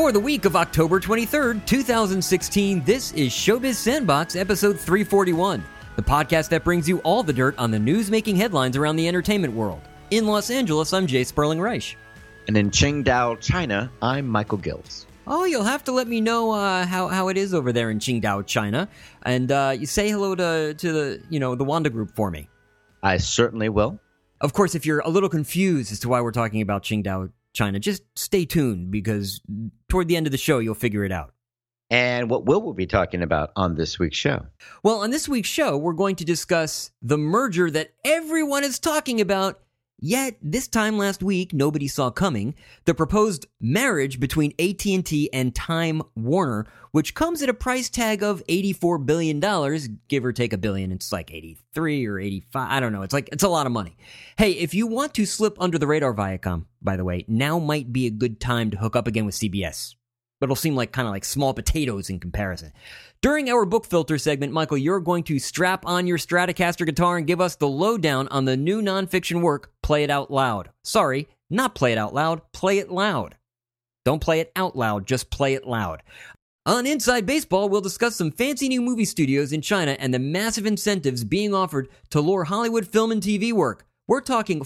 For the week of October 23rd, 2016, this is Showbiz Sandbox, episode 341, the podcast that brings you all the dirt on the news-making headlines around the entertainment world. In Los Angeles, I'm Jay Sperling Reich. And in Qingdao, China, I'm Michael Gills. Oh, you'll have to let me know how it is over there in Qingdao, China, and you say hello to the Wanda Group for me. I certainly will. Of course, if you're a little confused as to why we're talking about Qingdao, China, just stay tuned because toward the end of the show, you'll figure it out. And what will we be talking about on this week's show? Well, on this week's show, we're going to discuss the merger that everyone is talking about, yet this time last week, nobody saw coming, the proposed marriage between AT&T and Time Warner, which comes at a price tag of $84 billion, give or take a billion. It's like 83 or 85. I don't know. It's a lot of money. Hey, if you want to slip under the radar, Viacom, by the way, now might be a good time to hook up again with CBS. But it'll seem like kind of like small potatoes in comparison. During our book filter segment, Michael, you're going to strap on your Stratocaster guitar and give us the lowdown on the new nonfiction work, Play It Out Loud. Sorry, not Play It Out Loud, Play It Loud. Don't play it out loud, just play it loud. On Inside Baseball, we'll discuss some fancy new movie studios in China and the massive incentives being offered to lure Hollywood film and TV work. We're talking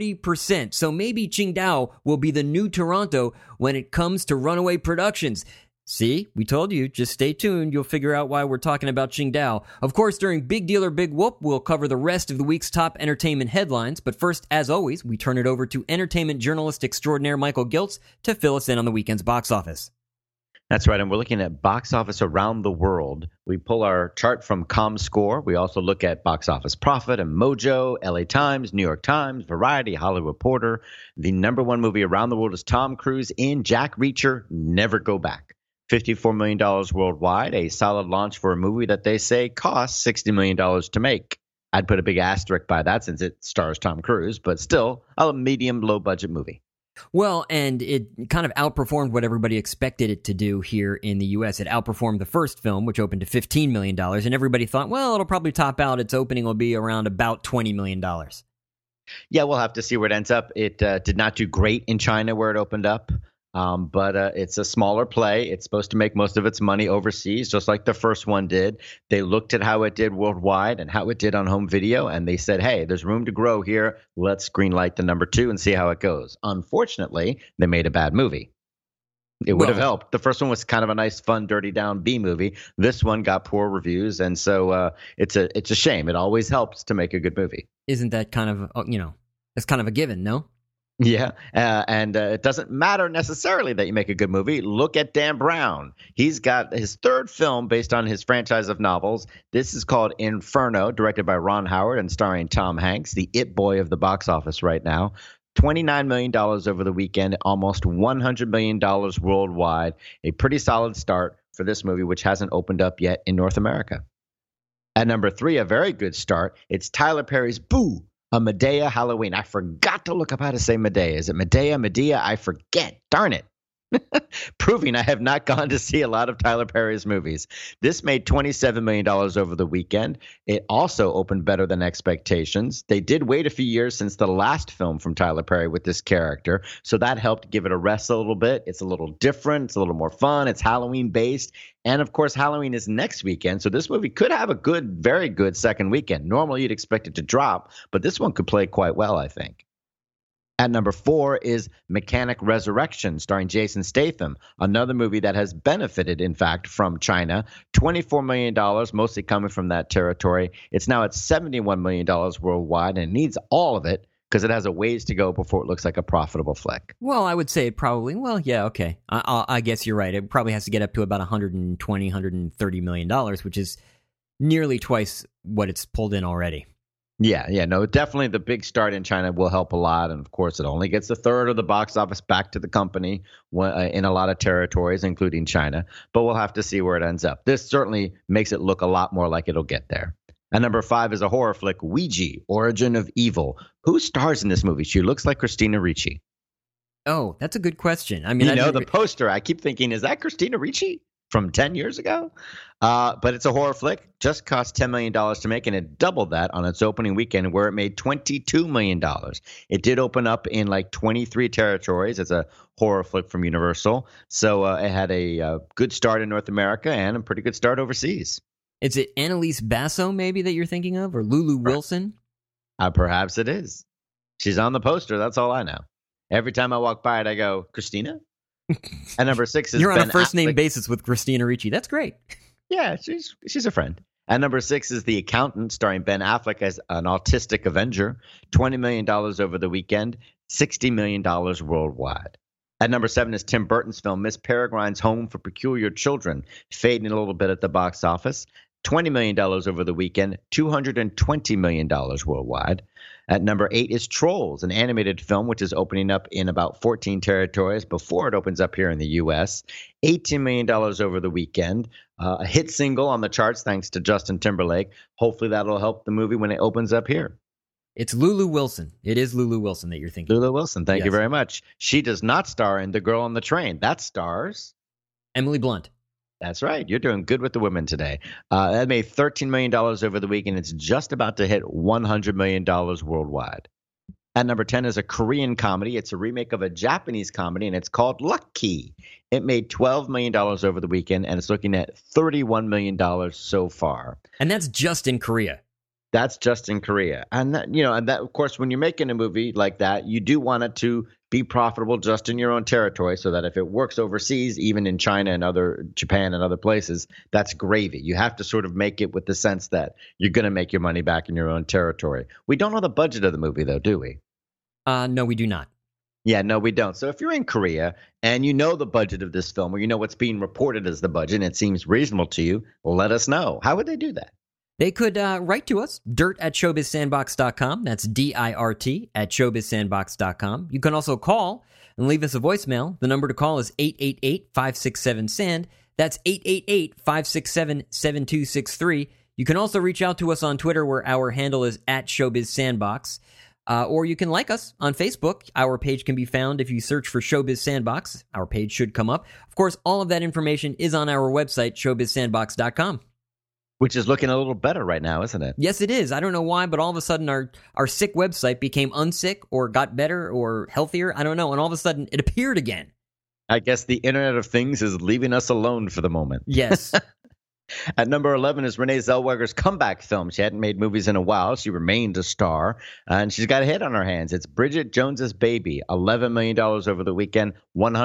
40%, so maybe Qingdao will be the new Toronto when it comes to runaway productions. See, we told you, just stay tuned, you'll figure out why we're talking about Qingdao. Of course, during Big Deal or Big Whoop, we'll cover the rest of the week's top entertainment headlines, but first, as always, we turn it over to entertainment journalist extraordinaire Michael Giltz to fill us in on the weekend's box office. That's right, and we're looking at box office around the world. We pull our chart from ComScore. We also look at Box Office Profit and Mojo, LA Times, New York Times, Variety, Hollywood Reporter. The number one movie around the world is Tom Cruise in Jack Reacher, Never Go Back. $54 million worldwide, a solid launch for a movie that they say costs $60 million to make. I'd put a big asterisk by that since it stars Tom Cruise, but still a medium, low-budget movie. Well, and it kind of outperformed what everybody expected it to do here in the U.S. It outperformed the first film, which opened to $15 million, and everybody thought, well, it'll probably top out. Its opening will be around about $20 million. Yeah, we'll have to see where it ends up. It did not do great in China where it opened up. But it's a smaller play. It's supposed to make most of its money overseas, just like the first one did. They looked at how it did worldwide and how it did on home video, and they said, hey, there's room to grow here. Let's greenlight the number two and see how it goes. Unfortunately, they made a bad movie. It would have helped. The first one was kind of a nice, fun, dirty down B movie. This one got poor reviews, and so it's a shame. It always helps to make a good movie. Isn't that kind of, it's kind of a given, no? Yeah, and it doesn't matter necessarily that you make a good movie. Look at Dan Brown. He's got his third film based on his franchise of novels. This is called Inferno, directed by Ron Howard and starring Tom Hanks, the it boy of the box office right now. $29 million over the weekend, almost $100 million worldwide. A pretty solid start for this movie, which hasn't opened up yet in North America. At number 3, a very good start. It's Tyler Perry's Boo! A Madea Halloween. I forgot to look up how to say Madea. Is it Medea? I forget. Darn it. Proving I have not gone to see a lot of Tyler Perry's movies. This made $27 million over the weekend. It also opened better than expectations. They did wait a few years since the last film from Tyler Perry with this character, so that helped give it a rest a little bit. It's a little different. It's a little more fun. It's Halloween-based. And, of course, Halloween is next weekend, so this movie could have a good, very good second weekend. Normally, you'd expect it to drop, but this one could play quite well, I think. At number 4 is Mechanic Resurrection, starring Jason Statham, another movie that has benefited, in fact, from China. $24 million, mostly coming from that territory. It's now at $71 million worldwide, and it needs all of it because it has a ways to go before it looks like a profitable flick. Well, I would say it probably, yeah, okay. I guess you're right. It probably has to get up to about $120, $130 million, which is nearly twice what it's pulled in already. Yeah, no, definitely the big start in China will help a lot. And, of course, it only gets a third of the box office back to the company in a lot of territories, including China. But we'll have to see where it ends up. This certainly makes it look a lot more like it'll get there. And number 5 is a horror flick, Ouija, Origin of Evil. Who stars in this movie? She looks like Christina Ricci. Oh, that's a good question. I mean, the poster, I keep thinking, is that Christina Ricci? from 10 years ago. But it's a horror flick. Just cost $10 million to make, and it doubled that on its opening weekend, where it made $22 million. It did open up in like 23 territories as a horror flick from Universal. So it had a good start in North America and a pretty good start overseas. Is it Annalise Basso maybe that you're thinking of, or Lulu Wilson? Perhaps it is. She's on the poster. That's all I know. Every time I walk by it, I go, Christina? And number 6 is You're on Ben a first-name Affleck. basis with Christina Ricci. That's great. Yeah, she's a friend. And number 6 is The Accountant, starring Ben Affleck as an autistic Avenger. $20 million over the weekend, $60 million worldwide. At number 7 is Tim Burton's film Miss Peregrine's Home for Peculiar Children, fading a little bit at the box office. $20 million over the weekend, $220 million worldwide. At number 8 is Trolls, an animated film which is opening up in about 14 territories before it opens up here in the U.S. $18 million over the weekend. A hit single on the charts thanks to Justin Timberlake. Hopefully that'll help the movie when it opens up here. It's Lulu Wilson. It is Lulu Wilson that you're thinking. Lulu Wilson, thank you very much. She does not star in The Girl on the Train. That stars Emily Blunt. That's right. You're doing good with the women today. That made $13 million over the week, and it's just about to hit $100 million worldwide. At number 10 is a Korean comedy. It's a remake of a Japanese comedy, and it's called Lucky. It made $12 million over the weekend, and it's looking at $31 million so far. And that's just in Korea. That's just in Korea. And that, of course, when you're making a movie like that, you do want it to be profitable just in your own territory, so that if it works overseas, even in China and Japan and other places, that's gravy. You have to sort of make it with the sense that you're going to make your money back in your own territory. We don't know the budget of the movie, though, do we? No, we do not. Yeah, no, we don't. So if you're in Korea and you know the budget of this film, or you know what's being reported as the budget, and it seems reasonable to you, let us know. How would they do that? They could write to us, dirt@showbizsandbox.com. That's DIRT at showbizsandbox.com. You can also call and leave us a voicemail. The number to call is 888-567-SAND. That's 888-567-7263. You can also reach out to us on Twitter, where our handle is @showbizsandbox. Or you can like us on Facebook. Our page can be found if you search for Showbiz Sandbox. Our page should come up. Of course, all of that information is on our website, showbizsandbox.com. Which is looking a little better right now, isn't it? Yes, it is. I don't know why, but all of a sudden our sick website became unsick or got better or healthier. I don't know. And all of a sudden it appeared again. I guess the Internet of Things is leaving us alone for the moment. Yes. At number 11 is Renee Zellweger's comeback film. She hadn't made movies in a while. She remained a star, and she's got a hit on her hands. It's Bridget Jones's Baby, $11 million over the weekend,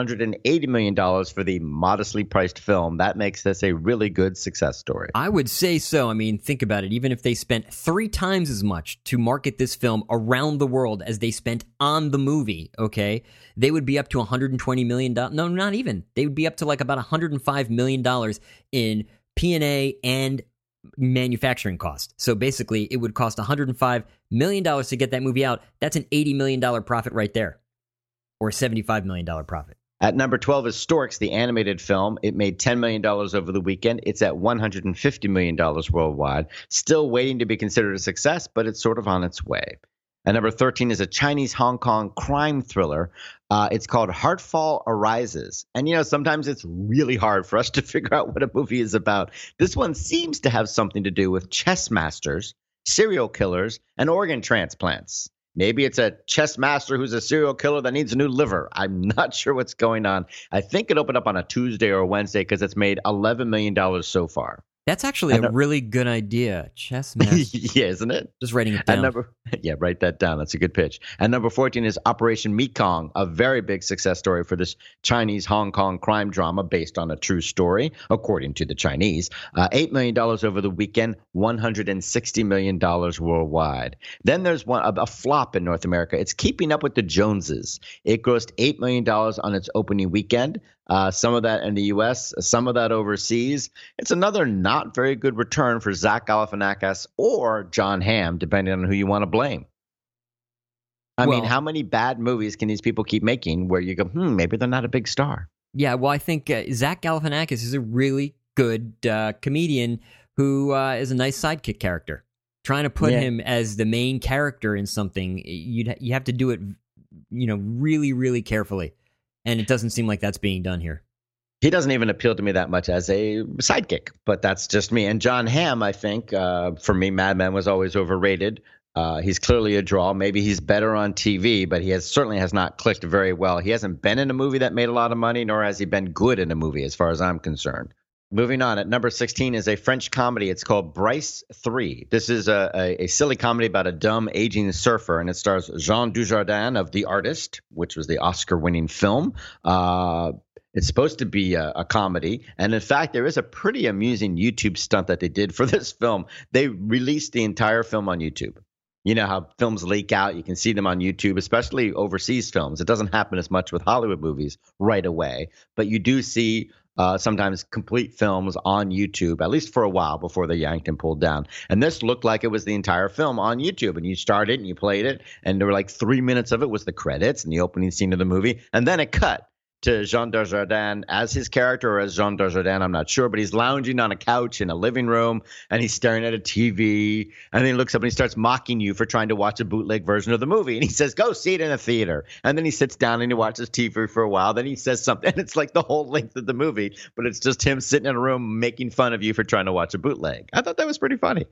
$180 million for the modestly priced film. That makes this a really good success story. I would say so. I mean, think about it. Even if they spent 3 times as much to market this film around the world as they spent on the movie, okay, they would be up to $120 million. No, not even. They would be up to like about $105 million in P&A and manufacturing cost. So basically, it would cost $105 million to get that movie out. That's an $80 million profit right there, or a $75 million profit. At number 12 is Storks, the animated film. It made $10 million over the weekend. It's at $150 million worldwide. Still waiting to be considered a success, but it's sort of on its way. And number 13 is a Chinese-Hong Kong crime thriller. It's called Heartfall Arises. And, sometimes it's really hard for us to figure out what a movie is about. This one seems to have something to do with chess masters, serial killers, and organ transplants. Maybe it's a chess master who's a serial killer that needs a new liver. I'm not sure what's going on. I think it opened up on a Tuesday or a Wednesday because it's made $11 million so far. That's actually a really good idea. Chess master. Yeah, isn't it? Just writing it down. Write that down. That's a good pitch. And number 14 is Operation Mekong, a very big success story for this Chinese-Hong Kong crime drama based on a true story, according to the Chinese. $8 million over the weekend, $160 million worldwide. Then there's a flop in North America. It's Keeping Up with the Joneses. It grossed $8 million on its opening weekend. Some of that in the U.S., some of that overseas. It's another not very good return for Zach Galifianakis or John Hamm, depending on who you want to blame. I mean, how many bad movies can these people keep making where you go, maybe they're not a big star? Yeah, well, I think Zach Galifianakis is a really good comedian who is a nice sidekick character. Trying to put him as the main character in something, you have to do it, really, really carefully. And it doesn't seem like that's being done here. He doesn't even appeal to me that much as a sidekick, but that's just me. And John Hamm, I think, for me, Mad Men was always overrated. He's clearly a draw. Maybe he's better on TV, but he certainly has not clicked very well. He hasn't been in a movie that made a lot of money, nor has he been good in a movie, as far as I'm concerned. Moving on, at number 16 is a French comedy. It's called Bryce 3. This is a silly comedy about a dumb aging surfer, and it stars Jean Dujardin of The Artist, which was the Oscar-winning film. It's supposed to be a comedy. And in fact, there is a pretty amusing YouTube stunt that they did for this film. They released the entire film on YouTube. You know how films leak out. You can see them on YouTube, especially overseas films. It doesn't happen as much with Hollywood movies right away. But you do see sometimes complete films on YouTube, at least for a while before they're yanked and pulled down. And this looked like it was the entire film on YouTube. And you started and you played it. And there were like 3 minutes of it was the credits and the opening scene of the movie. And then it cut to Jean Dujardin as his character, or as Jean Dujardin, I'm not sure, but he's lounging on a couch in a living room and he's staring at a TV, and then he looks up and he starts mocking you for trying to watch a bootleg version of the movie, and he says, go see it in a theater. And then he sits down and he watches TV for a while, then he says something, and it's like the whole length of the movie, but it's just him sitting in a room making fun of you for trying to watch a bootleg. I thought that was pretty funny.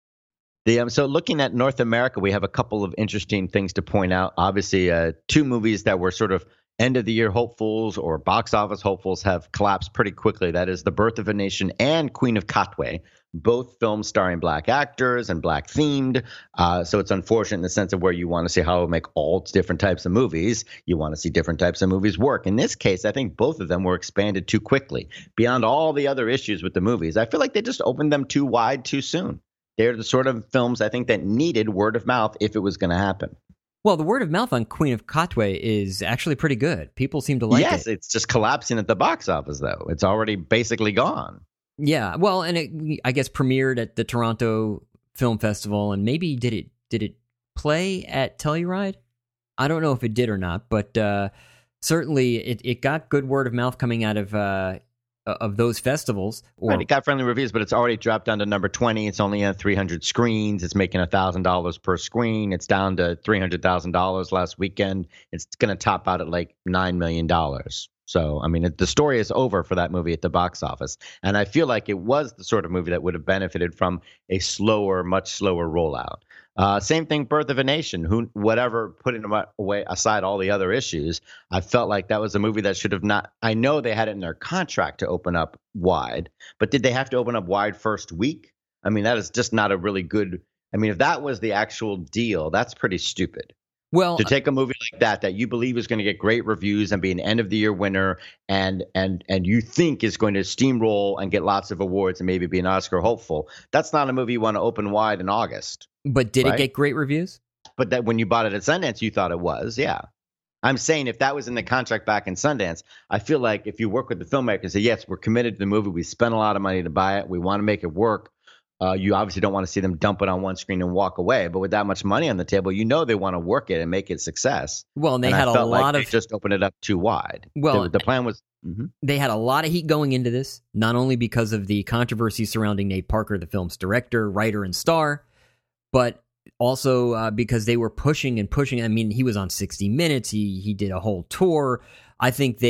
So looking at North America, we have a couple of interesting things to point out. Obviously, 2 movies that were sort of end of the year hopefuls or box office hopefuls have collapsed pretty quickly. That is The Birth of a Nation and Queen of Katwe, both films starring black actors and black themed. So it's unfortunate in the sense of where you want to see how it make all different types of movies. You want to see different types of movies work. In this case, I think both of them were expanded too quickly. Beyond all the other issues with the movies, I feel like they just opened them too wide too soon. They're the sort of films I think that needed word of mouth if it was going to happen. Well, the word of mouth on Queen of Katwe is actually pretty good. People seem to like it. Yes, it's just collapsing at the box office, though. It's already basically gone. Yeah, well, and it, I guess, premiered at the Toronto Film Festival, and maybe did it play at Telluride? I don't know if it did or not, but certainly it got good word of mouth coming out of those festivals. Right, it got friendly reviews, but it's already dropped down to number 20. It's only on 300 screens. It's making $1,000 per screen. It's down to $300,000 last weekend. It's going to top out at like $9 million. So, I mean, the story is over for that movie at the box office. And I feel like it was the sort of movie that would have benefited from a much slower rollout. Same thing, Birth of a Nation. Whatever, putting away aside all the other issues, I felt like that was a movie that should have not. I know they had it in their contract to open up wide, but did they have to open up wide first week? I mean, that is just not a really good. I mean, if that was the actual deal, that's pretty stupid. Well, to take a movie like that you believe is going to get great reviews and be an end of the year winner and you think is going to steamroll and get lots of awards and maybe be an Oscar hopeful, that's not a movie you want to open wide in August. But did it get great reviews? But that when you bought it at Sundance, you thought it was, yeah. I'm saying if that was in the contract back in Sundance, I feel like if you work with the filmmaker and say, yes, we're committed to the movie, we spent a lot of money to buy it, we want to make it work. You obviously don't want to see them dump it on one screen and walk away. But with that much money on the table, you know they want to work it and make it a success. Well, and they had a lot of. They just opened it up too wide. Well, the plan was. They had a lot of heat going into this, not only because of the controversy surrounding Nate Parker, the film's director, writer, and star, but also because they were pushing and pushing. I mean, he was on 60 Minutes. He did a whole tour. I think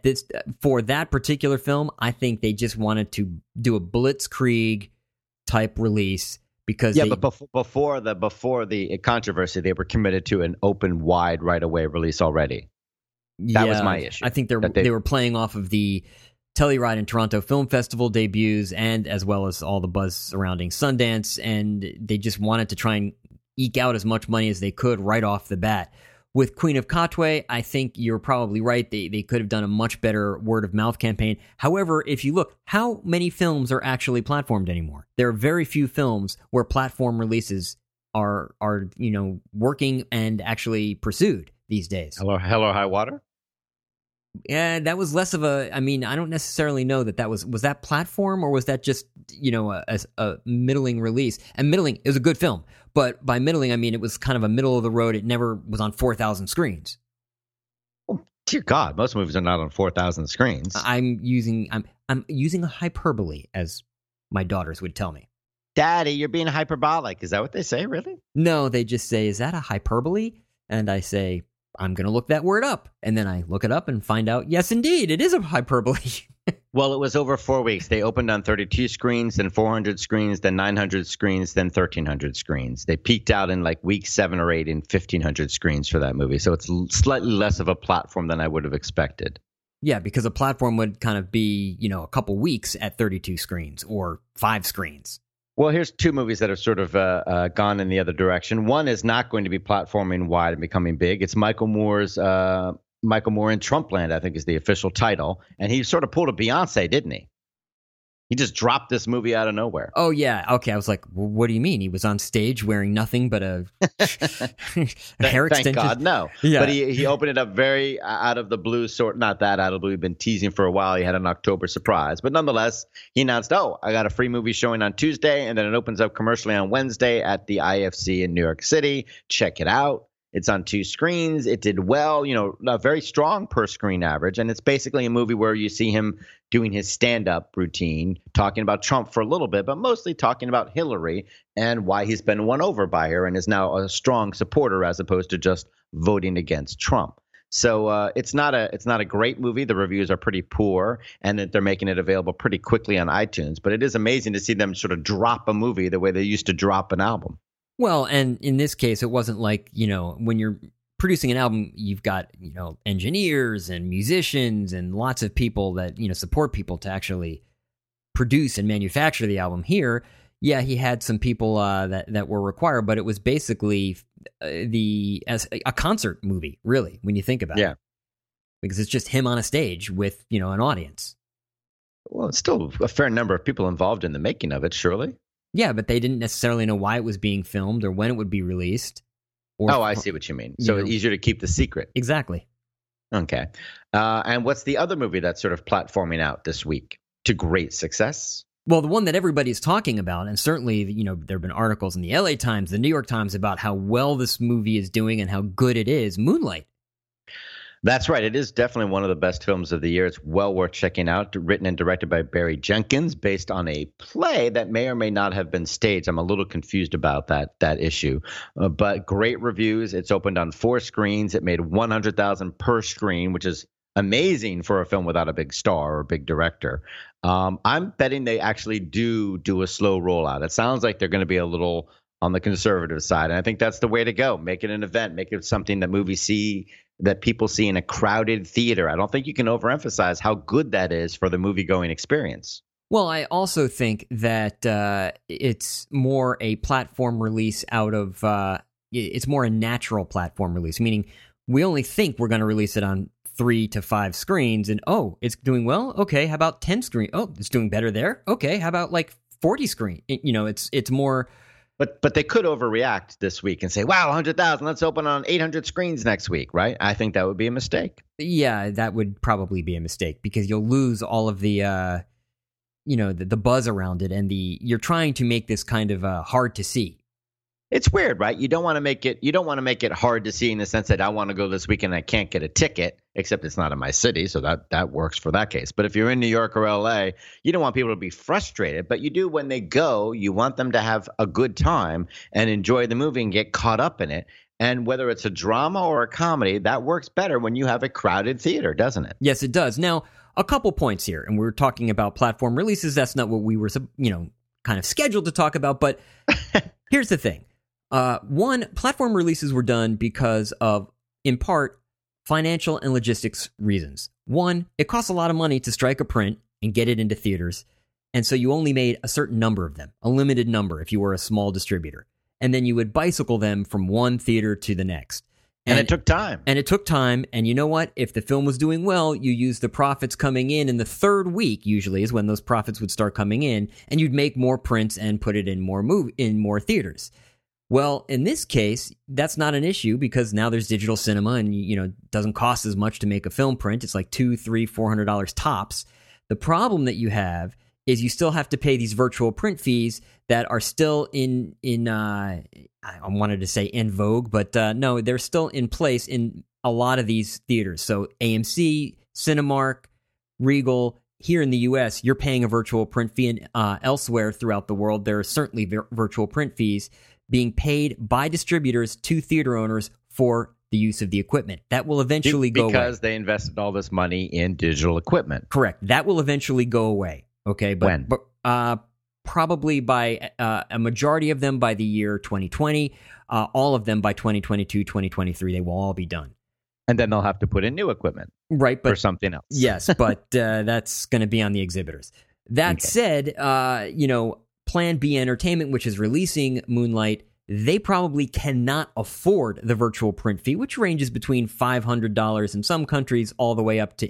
for that particular film, I think they just wanted to do a blitzkrieg type release because but before the controversy, they were committed to an open wide right away release already. That was my issue. I think they were playing off of the Telluride and Toronto Film Festival debuts, and as well as all the buzz surrounding Sundance, and they just wanted to try and eke out as much money as they could right off the bat. With Queen of Katwe, I think you're probably right. They could have done a much better word-of-mouth campaign. However, if you look, how many films are actually platformed anymore? There are very few films where platform releases are working and actually pursued these days. Hello, High Water? Yeah, that was less of a. I mean, I don't necessarily know that was that platform or was that just a middling release. And middling is a good film, but by middling I mean it was kind of a middle of the road. It never was on 4,000 screens. Oh, dear God, most movies are not on 4,000 screens. I'm using a hyperbole, as my daughters would tell me. Daddy, you're being hyperbolic. Is that what they say? Really? No, they just say, "Is that a hyperbole?" And I say, I'm going to look that word up. And then I look it up and find out, yes, indeed, it is a hyperbole. Well, it was over 4 weeks. They opened on 32 screens, then 400 screens, then 900 screens, then 1,300 screens. They peaked out in like week 7 or 8 in 1,500 screens for that movie. So it's slightly less of a platform than I would have expected. Yeah, because a platform would kind of be, a couple weeks at 32 screens or 5 screens. Well, here's 2 movies that have sort of gone in the other direction. One is not going to be platforming wide and becoming big. It's Michael Moore in Trumpland, I think is the official title. And he sort of pulled a Beyonce, didn't he? He just dropped this movie out of nowhere. Oh, yeah. Okay. I was like, well, what do you mean? He was on stage wearing nothing but a hair extension? Thank God, no. Yeah. But he opened it up very out of the blue, not that out of the blue. He'd been teasing for a while. He had an October surprise. But nonetheless, he announced, I got a free movie showing on Tuesday, and then it opens up commercially on Wednesday at the IFC in New York City. Check it out. It's on 2 screens. It did well, a very strong per screen average. And it's basically a movie where you see him doing his stand-up routine, talking about Trump for a little bit, but mostly talking about Hillary and why he's been won over by her and is now a strong supporter as opposed to just voting against Trump. So it's not a great movie. The reviews are pretty poor, and that they're making it available pretty quickly on iTunes. But it is amazing to see them sort of drop a movie the way they used to drop an album. Well, and in this case, it wasn't like, when you're producing an album, you've got, engineers and musicians and lots of people that, support people to actually produce and manufacture the album. Here, yeah, he had some people that were required, but it was basically as a concert movie, really, when you think about it. Because it's just him on a stage with, an audience. Well, it's still a fair number of people involved in the making of it, surely. Yeah, but they didn't necessarily know why it was being filmed or when it would be released. I see what you mean. So it's easier to keep the secret. Exactly. Okay. And what's the other movie that's sort of platforming out this week to great success? Well, the one that everybody's talking about, and certainly, there have been articles in the LA Times, the New York Times about how well this movie is doing and how good it is, Moonlight. That's right. It is definitely one of the best films of the year. It's well worth checking out. Written and directed by Barry Jenkins, based on a play that may or may not have been staged. I'm a little confused about that issue. But great reviews. It's opened on 4 screens. It made $100,000 per screen, which is amazing for a film without a big star or a big director. I'm betting they actually do a slow rollout. It sounds like they're going to be a little on the conservative side. And I think that's the way to go. Make it an event. Make it something that people see in a crowded theater. I don't think you can overemphasize how good that is for the movie-going experience. Well, I also think that it's more a platform release it's more a natural platform release, meaning we only think we're going to release it on 3 to 5 screens, and it's doing well? Okay, how about 10 screens? Oh, it's doing better there? Okay, how about like 40 screen? It's more... But they could overreact this week and say, wow, 100,000, let's open on 800 screens next week, right? I think that would be a mistake. Yeah, that would probably be a mistake because you'll lose all of the, the buzz around it, and you're trying to make this kind of hard to see. It's weird, right? You don't want to make it hard to see in the sense that I want to go this weekend and I can't get a ticket, except it's not in my city, so that works for that case. But if you're in New York or LA, you don't want people to be frustrated, but you do when they go, you want them to have a good time and enjoy the movie and get caught up in it. And whether it's a drama or a comedy, that works better when you have a crowded theater, doesn't it? Yes, it does. Now, a couple points here, and we're talking about platform releases. That's not what we were, kind of scheduled to talk about, but here's the thing. One, platform releases were done because of, in part, financial and logistics reasons. One, it costs a lot of money to strike a print and get it into theaters, and so you only made a certain number of them, a limited number if you were a small distributor. And then you would bicycle them from one theater to the next. And it took time. And you know what? If the film was doing well, you use the profits coming in the 3rd week, usually, is when those profits would start coming in, and you'd make more prints and put it in more theaters. Well, in this case, that's not an issue because now there's digital cinema and, it doesn't cost as much to make a film print. It's like $200, $300, $400 tops. The problem that you have is you still have to pay these virtual print fees that are still I wanted to say in vogue, but no, they're still in place in a lot of these theaters. So AMC, Cinemark, Regal. Here in the U.S., you're paying a virtual print fee, and elsewhere throughout the world, there are certainly virtual print fees being paid by distributors to theater owners for the use of the equipment. That will eventually go away. Because they invested all this money in digital equipment. Correct. That will eventually go away. Okay. When? Probably by a majority of them by the year 2020, all of them by 2022, 2023, they will all be done. And then they'll have to put in new equipment. Right. But for something else. Yes, but that's going to be on the exhibitors. That said, Plan B Entertainment, which is releasing Moonlight, they probably cannot afford the virtual print fee, which ranges between $500 in some countries all the way up to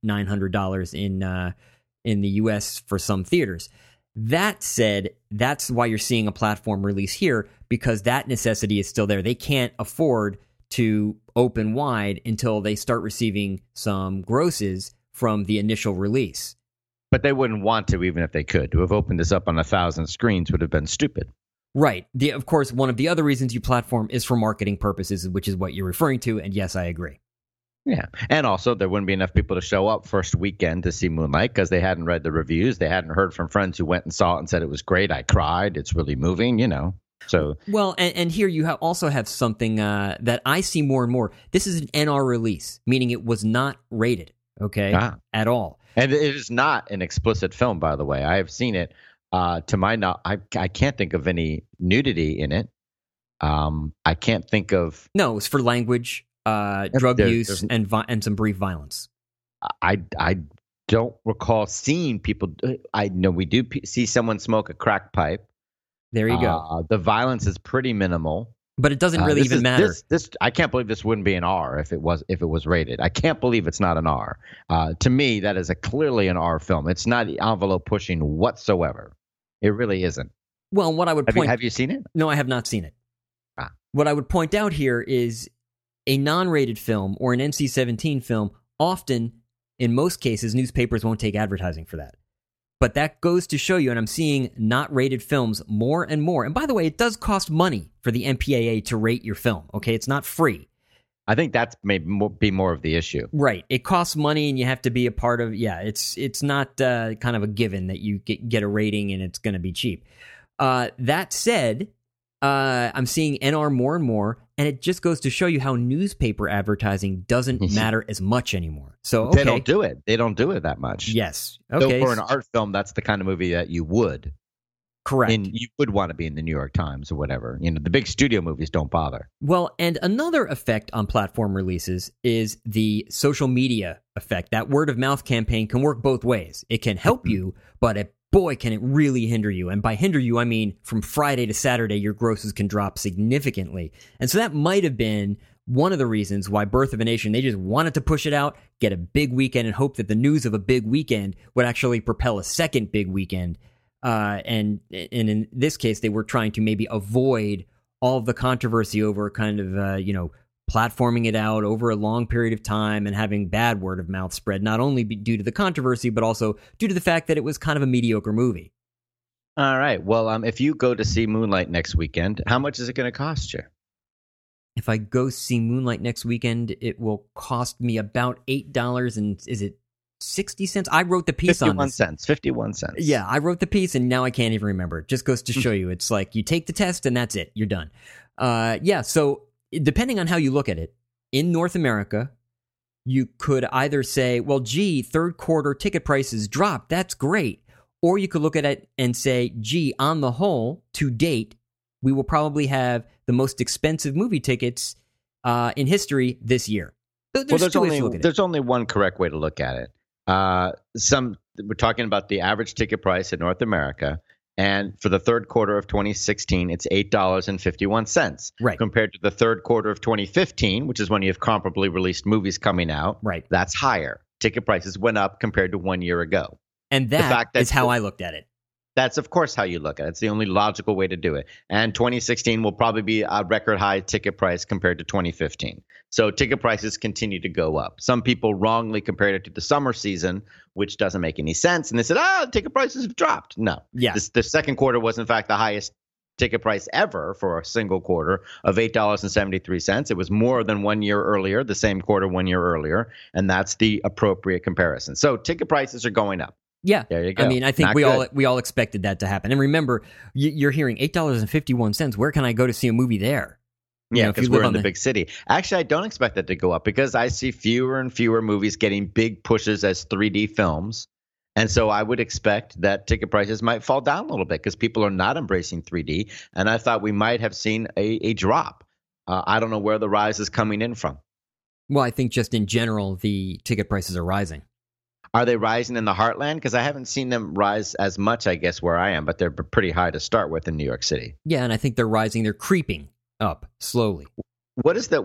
$800-900 in the U.S. for some theaters. That said, that's why you're seeing a platform release here, because that necessity is still there. They can't afford to open wide until they start receiving some grosses from the initial release. But they wouldn't want to, even if they could. To have opened this up on 1,000 screens would have been stupid. Right. Of course, one of the other reasons you platform is for marketing purposes, which is what you're referring to. And yes, I agree. Yeah. And also, there wouldn't be enough people to show up first weekend to see Moonlight because they hadn't read the reviews. They hadn't heard from friends who went and saw it and said it was great. I cried. It's really moving, So well, and here you also have something that I see more and more. This is an NR release, meaning it was not rated, at all. And it is not an explicit film, by the way. I have seen it. To my knowledge, I can't think of any nudity in it. I can't think of. No, it was for language, drug use, and some brief violence. I don't recall seeing people. I know we do see someone smoke a crack pipe. There you go. The violence is pretty minimal, but it doesn't really even matter. This I can't believe this wouldn't be an R if it was rated. I can't believe it's not an R. To me, that is clearly an R film. It's not envelope pushing whatsoever. It really isn't. Well, what I would point. Have you seen it? No, I have not seen it. What I would point out here is a non-rated film or an NC-17 film. Often, in most cases, newspapers won't take advertising for that. But that goes to show you, and I'm seeing not rated films more and more. And by the way, it does cost money for the MPAA to rate your film. Okay, it's not free. I think that's maybe be more of the issue. Right. It costs money, and you have to be a part of. Yeah, it's not kind of a given that you get a rating and it's going to be cheap. That said, I'm seeing NR more and more, and it just goes to show you how newspaper advertising doesn't matter as much anymore. So They don't do it. They don't do it that much. Yes. Okay. So for an art film, that's the kind of movie that you would. Correct. And you would want to be in the New York Times or whatever. The big studio movies don't bother. Well, and another effect on platform releases is the social media effect. That word of mouth campaign can work both ways. It can help you, but boy, can it really hinder you. And by hinder you, I mean from Friday to Saturday, your grosses can drop significantly. And so that might have been one of the reasons why Birth of a Nation, they just wanted to push it out, get a big weekend, and hope that the news of a big weekend would actually propel a second big weekend. And in this case, they were trying to maybe avoid all of the controversy over kind of, platforming it out over a long period of time and having bad word of mouth spread, not only due to the controversy, but also due to the fact that it was kind of a mediocre movie. All right. Well, if you go to see Moonlight next weekend, how much is it going to cost you? If I go see Moonlight next weekend, it will cost me about $8 and is it 60 cents? I wrote the piece on this. 51 cents. Yeah, I wrote the piece and now I can't even remember. It just goes to show you. It's like you take the test and that's it. You're done. So depending on how you look at it, in North America, you could either say, well, gee, third quarter ticket prices dropped. That's great. Or you could look at it and say, gee, on the whole, to date, we will probably have the most expensive movie tickets in history this year. There's only one correct way to look at it. We're talking about the average ticket price in North America. And for the third quarter of 2016, it's $8.51. Right. Compared to the third quarter of 2015, which is when you have comparably released movies coming out. Right. That's higher. Ticket prices went up compared to 1 year ago. And that is how I looked at it. That's, of course, how you look at it. It's the only logical way to do it. And 2016 will probably be a record high ticket price compared to 2015. So ticket prices continue to go up. Some people wrongly compared it to the summer season, which doesn't make any sense. And they said, ticket prices have dropped. No. Yeah. The second quarter was, in fact, the highest ticket price ever for a single quarter of $8.73. It was more than 1 year earlier, the same quarter 1 year earlier. And that's the appropriate comparison. So ticket prices are going up. Yeah, there you go. I mean, I think we all expected that to happen. And remember, you're hearing $8.51. Where can I go to see a movie there? Yeah, if you because live we're in on the big city. Actually, I don't expect that to go up because I see fewer and fewer movies getting big pushes as 3D films. And so I would expect that ticket prices might fall down a little bit because people are not embracing 3D. And I thought we might have seen a drop. I don't know where the rise is coming in from. Well, I think just in general, the ticket prices are rising. Are they rising in the heartland? Because I haven't seen them rise as much, I guess, where I am, but they're pretty high to start with in New York City. Yeah, and I think they're rising. They're creeping up slowly. What is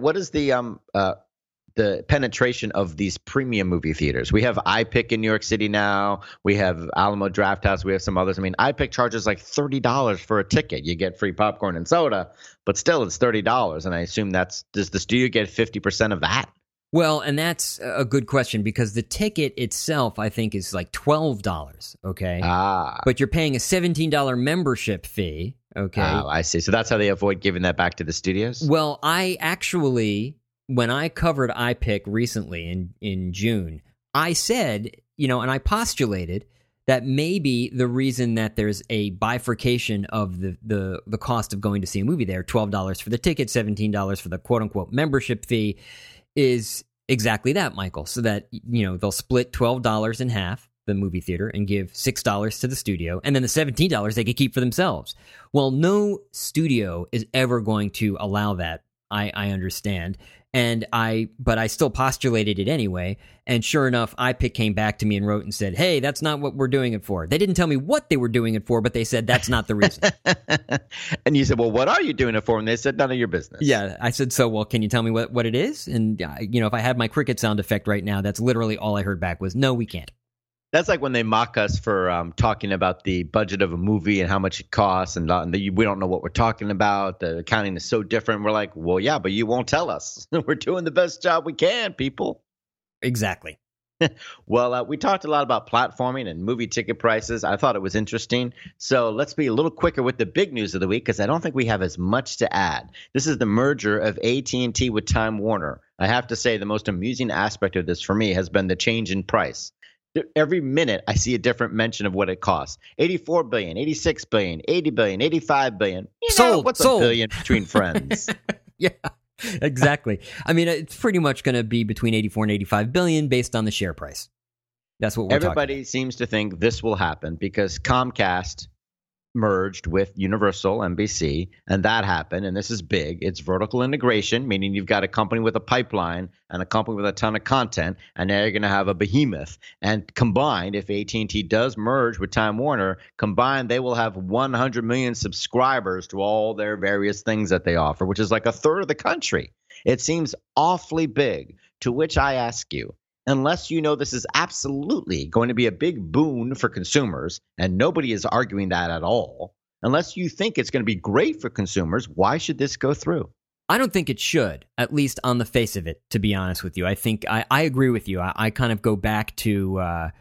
the penetration of these premium movie theaters? We have iPic in New York City now. We have Alamo Drafthouse. We have some others. I mean, iPic charges like $30 for a ticket. You get free popcorn and soda, but still it's $30. And I assume does the studio get 50% of that? Well, and that's a good question because the ticket itself, I think, is like $12, okay? But you're paying a $17 membership fee, okay? Oh, I see. So that's how they avoid giving that back to the studios? Well, I actually, when I covered iPic recently in June, I said, and I postulated that maybe the reason that there's a bifurcation of the cost of going to see a movie there, $12 for the ticket, $17 for the quote-unquote membership fee, is exactly that, Michael. So that, they'll split $12 in half, the movie theater, and give $6 to the studio, and then the $17 they could keep for themselves. Well, no studio is ever going to allow that, I understand. But I still postulated it anyway, and sure enough, iPic came back to me and wrote and said, hey, that's not what we're doing it for. They didn't tell me what they were doing it for, but they said that's not the reason. And you said, well, what are you doing it for? And they said, none of your business. Yeah, I said, so, well, can you tell me what it is? And, if I had my cricket sound effect right now, that's literally all I heard back was, no, we can't. That's like when they mock us for talking about the budget of a movie and how much it costs, and we don't know what we're talking about. The accounting is so different. We're like, well, yeah, but you won't tell us. We're doing the best job we can, people. Exactly. Well, we talked a lot about platforming and movie ticket prices. I thought it was interesting. So let's be a little quicker with the big news of the week because I don't think we have as much to add. This is the merger of AT&T with Time Warner. I have to say the most amusing aspect of this for me has been the change in price. Every minute I see a different mention of what it costs. 84 billion, 86 billion, 80 billion, 85 billion. What's a billion between friends? Yeah, exactly. I mean, it's pretty much going to be between 84 and 85 billion based on the share price. That's what Everybody seems to think this will happen because Comcast merged with Universal NBC, and that happened, and this is big. It's vertical integration, meaning you've got a company with a pipeline and a company with a ton of content, and now you're going to have a behemoth. And combined, if AT&T does merge with Time Warner, combined, they will have 100 million subscribers to all their various things that they offer, which is like a third of the country. It seems awfully big, to which I ask you, unless you know this is absolutely going to be a big boon for consumers, and nobody is arguing that at all, unless you think it's going to be great for consumers, why should this go through? I don't think it should, at least on the face of it, to be honest with you. I think I agree with you. I kind of go back to,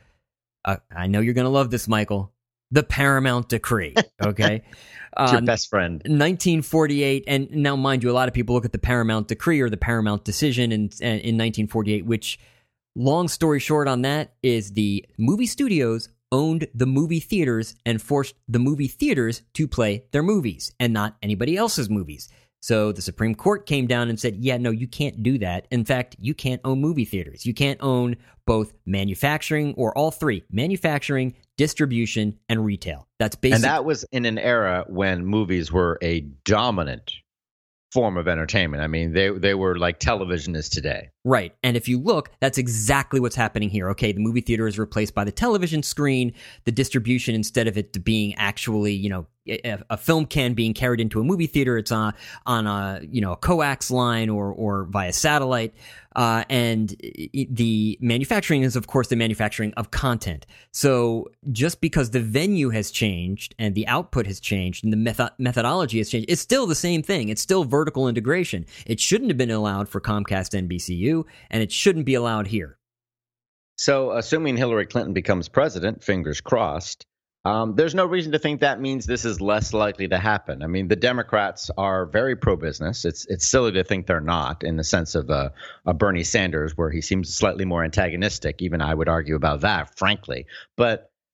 I know you're going to love this, Michael, the Paramount Decree, okay? It's your best friend. 1948, and now, mind you, a lot of people look at the Paramount Decree or the Paramount Decision in 1948, which, long story short on that, is the movie studios owned the movie theaters and forced the movie theaters to play their movies and not anybody else's movies. So the Supreme Court came down and said, yeah, no, you can't do that. In fact, you can't own movie theaters. You can't own both manufacturing or all three, manufacturing, distribution, and retail. That's basic. And that was in an era when movies were a dominant form of entertainment. I mean, they were like television is today. Right. And if you look, that's exactly what's happening here. Okay, the movie theater is replaced by the television screen. The distribution, instead of it being actually, a film can being carried into a movie theater, it's on a coax line or via satellite. And the manufacturing is, of course, the manufacturing of content. So just because the venue has changed and the output has changed and the methodology has changed, it's still the same thing. It's still vertical integration. It shouldn't have been allowed for Comcast NBCU, and it shouldn't be allowed here. So assuming Hillary Clinton becomes president, fingers crossed, there's no reason to think that means this is less likely to happen. I mean, the Democrats are very pro-business. It's silly to think they're not, in the sense of a Bernie Sanders, where he seems slightly more antagonistic. Even I would argue about that, frankly. But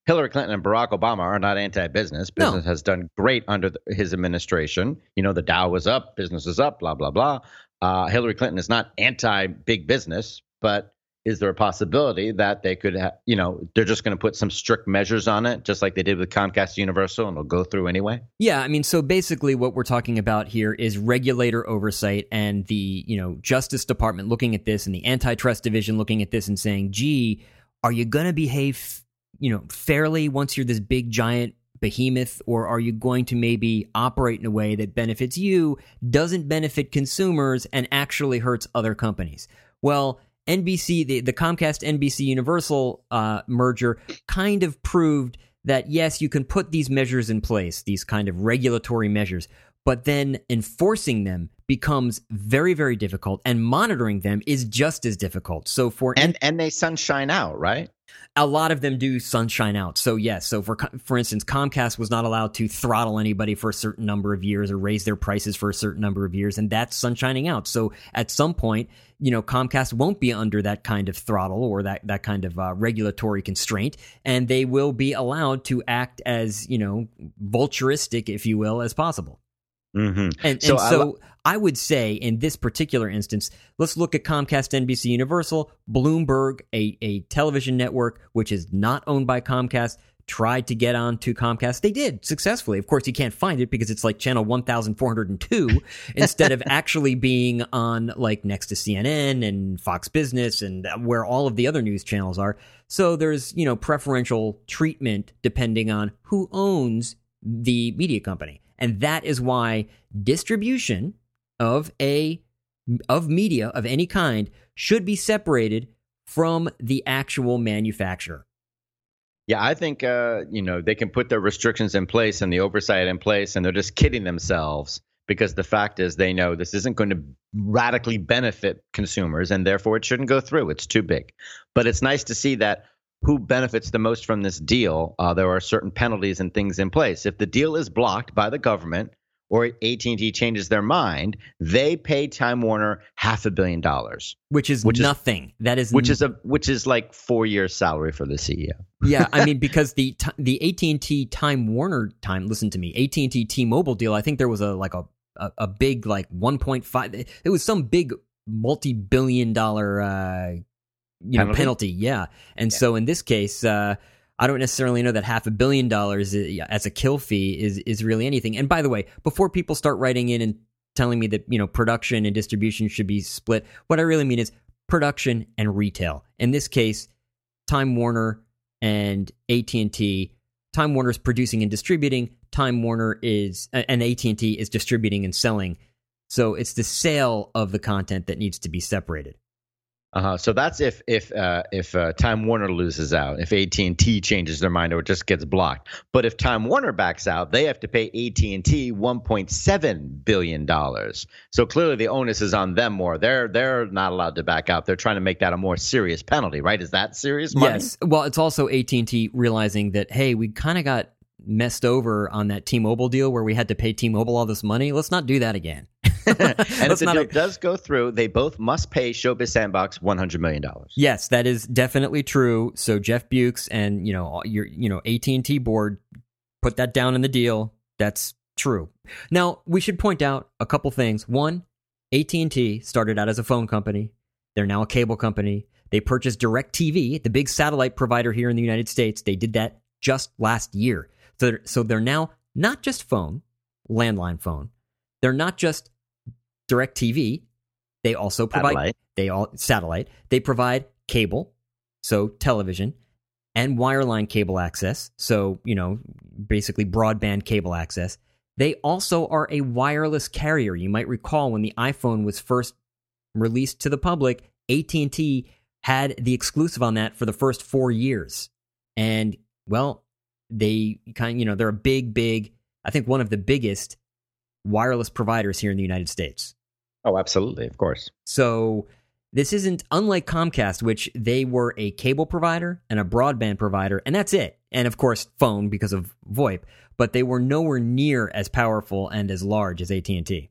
Hillary Clinton and Barack Obama are not anti-business. No. Business has done great under his administration. The Dow was up, business is up, blah, blah, blah. Hillary Clinton is not anti-big business, but is there a possibility that they could they're just going to put some strict measures on it, just like they did with Comcast Universal, and it'll go through anyway? Yeah, I mean, so basically what we're talking about here is regulator oversight and the, Justice Department looking at this and the Antitrust Division looking at this and saying, gee, are you going to behave, fairly once you're this big, giant behemoth, or are you going to maybe operate in a way that benefits you, doesn't benefit consumers, and actually hurts other companies? Well, NBC, the Comcast NBC Universal merger kind of proved that, yes, you can put these measures in place, these kind of regulatory measures, but then enforcing them becomes very, very difficult, and monitoring them is just as difficult. So and they sunshine out, right? A lot of them do sunshine out. So yes, so for instance, Comcast was not allowed to throttle anybody for a certain number of years or raise their prices for a certain number of years, and that's sunshining out. So at some point, Comcast won't be under that kind of throttle or that kind of regulatory constraint, and they will be allowed to act as, vulturistic, if you will, as possible. Mm-hmm. And so I would say in this particular instance, let's look at Comcast NBC Universal. Bloomberg, a television network which is not owned by Comcast, tried to get onto Comcast. They did successfully. Of course, you can't find it because it's like channel 1402 instead of actually being on like next to CNN and Fox Business and where all of the other news channels are. So there's, preferential treatment depending on who owns the media company. And that is why distribution of media of any kind should be separated from the actual manufacturer. Yeah, I think they can put their restrictions in place and the oversight in place, and they're just kidding themselves, because the fact is they know this isn't going to radically benefit consumers, and therefore it shouldn't go through. It's too big. But it's nice to see that who benefits the most from this deal. There are certain penalties and things in place. If the deal is blocked by the government or AT&T changes their mind, they pay Time Warner $500 million, which is nothing. Which is like 4 years' salary for the CEO. Yeah, I mean, because the AT&T Time Warner listen to me, AT&T T-Mobile deal, I think there was a big like 1.5. It was some big multi-billion-dollar penalty. Yeah. And so in this case, I don't necessarily know that $500 million as a kill fee is really anything. And by the way, before people start writing in and telling me that, production and distribution should be split, what I really mean is production and retail. In this case, Time Warner and AT&T. Time Warner is producing and distributing. Time Warner and AT&T is distributing and selling. So it's the sale of the content that needs to be separated. So that's if Time Warner loses out, if AT&T changes their mind or it just gets blocked. But if Time Warner backs out, they have to pay AT&T $1.7 billion. So clearly the onus is on them more. They're not allowed to back out. They're trying to make that a more serious penalty, right? Is that serious money? Yes. Well, it's also AT&T realizing that, hey, we kind of got messed over on that T-Mobile deal where we had to pay T-Mobile all this money. Let's not do that again. And if the deal does go through, they both must pay Showbiz Sandbox $100 million. Yes, that is definitely true. So Jeff Bukes and your AT&T board put that down in the deal. That's true. Now we should point out a couple things. One, AT&T started out as a phone company. They're now a cable company. They purchased DirecTV, the big satellite provider here in the United States. They did that just last year. So they're now not just phone, landline phone. They're not just DirecTV. They also provide satellite. They provide cable, so television, and wireline cable access. So, basically broadband cable access. They also are a wireless carrier. You might recall when the iPhone was first released to the public, AT&T had the exclusive on that for the first 4 years. And, well, they they're a big, I think one of the biggest wireless providers here in the United States. Oh, absolutely. Of course. So this isn't unlike Comcast, which they were a cable provider and a broadband provider, and that's it. And of course, phone because of VoIP, but they were nowhere near as powerful and as large as AT&T.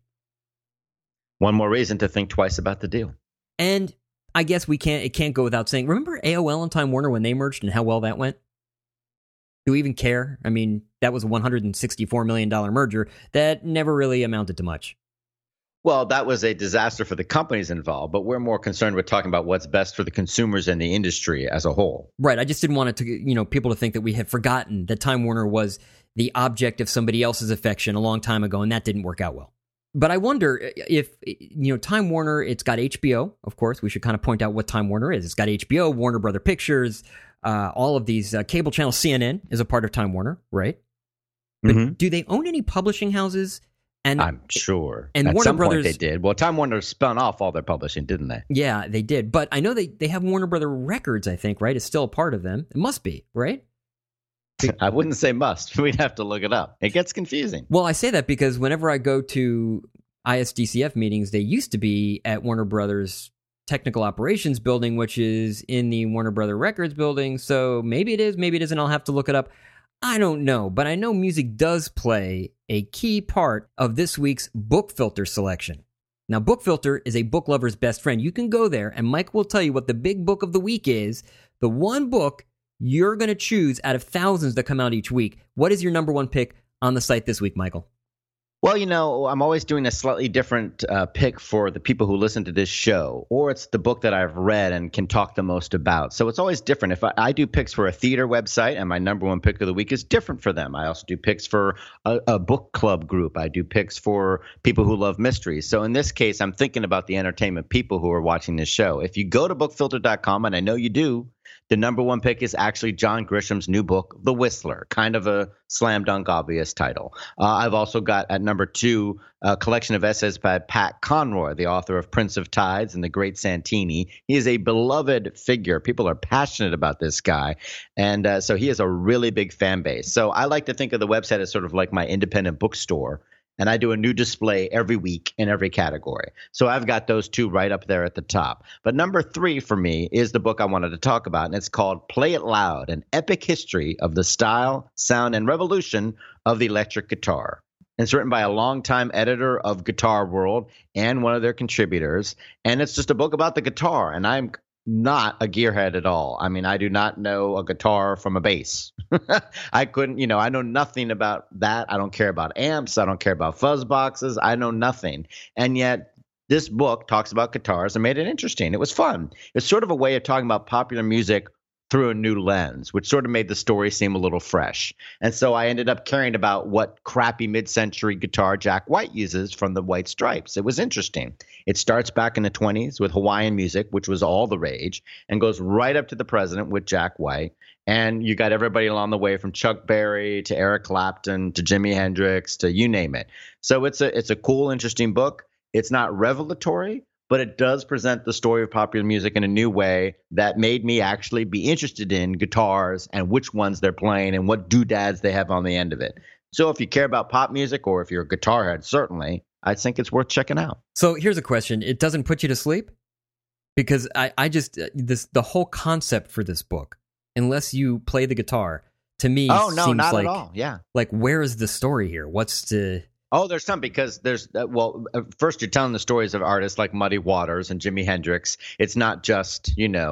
One more reason to think twice about the deal. And I guess it can't go without saying, remember AOL and Time Warner when they merged and how well that went? Do we even care? I mean, that was a $164 million merger that never really amounted to much. Well, that was a disaster for the companies involved, but we're more concerned with talking about what's best for the consumers and the industry as a whole. Right. I just didn't want it to, people to think that we had forgotten that Time Warner was the object of somebody else's affection a long time ago, and that didn't work out well. But I wonder if, Time Warner, it's got HBO, of course. We should kind of point out what Time Warner is. It's got HBO, Warner Brother Pictures, all of these cable channels. CNN is a part of Time Warner, right? But do they own any publishing houses? And I'm sure. And at Warner some Brothers, point they did. Well, Time Warner spun off all their publishing, didn't they? Yeah, they did. But I know they have Warner Brother Records, I think, right? It's still a part of them. It must be, right? I wouldn't say must. We'd have to look it up. It gets confusing. Well, I say that because whenever I go to ISDCF meetings, they used to be at Warner Brothers Technical Operations Building, which is in the Warner Brother Records building. So maybe it is, maybe it isn't. I'll have to look it up. I don't know, but I know music does play a key part of this week's Book Filter selection. Now, Book Filter is a book lover's best friend. You can go there, and Mike will tell you what the big book of the week is, the one book you're going to choose out of thousands that come out each week. What is your number one pick on the site this week, Michael? Well, I'm always doing a slightly different pick for the people who listen to this show, or it's the book that I've read and can talk the most about. So it's always different. If I do picks for a theater website, and my number one pick of the week is different for them. I also do picks for a book club group. I do picks for people who love mysteries. So in this case, I'm thinking about the entertainment people who are watching this show. If you go to bookfilter.com, and I know you do, the number one pick is actually John Grisham's new book, The Whistler, kind of a slam dunk obvious title. I've also got at number two a collection of essays by Pat Conroy, the author of Prince of Tides and The Great Santini. He is a beloved figure. People are passionate about this guy. And so he has a really big fan base. So I like to think of the website as sort of like my independent bookstore. And I do a new display every week in every category. So I've got those two right up there at the top. But number three for me is the book I wanted to talk about, and it's called Play It Loud, An Epic History of the Style, Sound, and Revolution of the Electric Guitar. And it's written by a longtime editor of Guitar World and one of their contributors. And it's just a book about the guitar. And I'm not a gearhead at all. I mean, I do not know a guitar from a bass. I couldn't, I know nothing about that. I don't care about amps. I don't care about fuzz boxes. I know nothing. And yet this book talks about guitars and made it interesting. It was fun. It's sort of a way of talking about popular music through a new lens, which sort of made the story seem a little fresh. And so I ended up caring about what crappy mid-century guitar Jack White uses from the White Stripes. It was interesting. It starts back in the 1920s with Hawaiian music, which was all the rage, and goes right up to the present with Jack White. And you got everybody along the way from Chuck Berry to Eric Clapton to Jimi Hendrix to you name it. So it's a cool, interesting book. It's not revelatory, but it does present the story of popular music in a new way that made me actually be interested in guitars and which ones they're playing and what doodads they have on the end of it. So if you care about pop music or if you're a guitar head, certainly, I think it's worth checking out. So here's a question. It doesn't put you to sleep? Because I just, the whole concept for this book, unless you play the guitar, to me seems not like, at all. Yeah. Like, where is the story here? What's the... Oh, there's some because there's first you're telling the stories of artists like Muddy Waters and Jimi Hendrix. It's not just,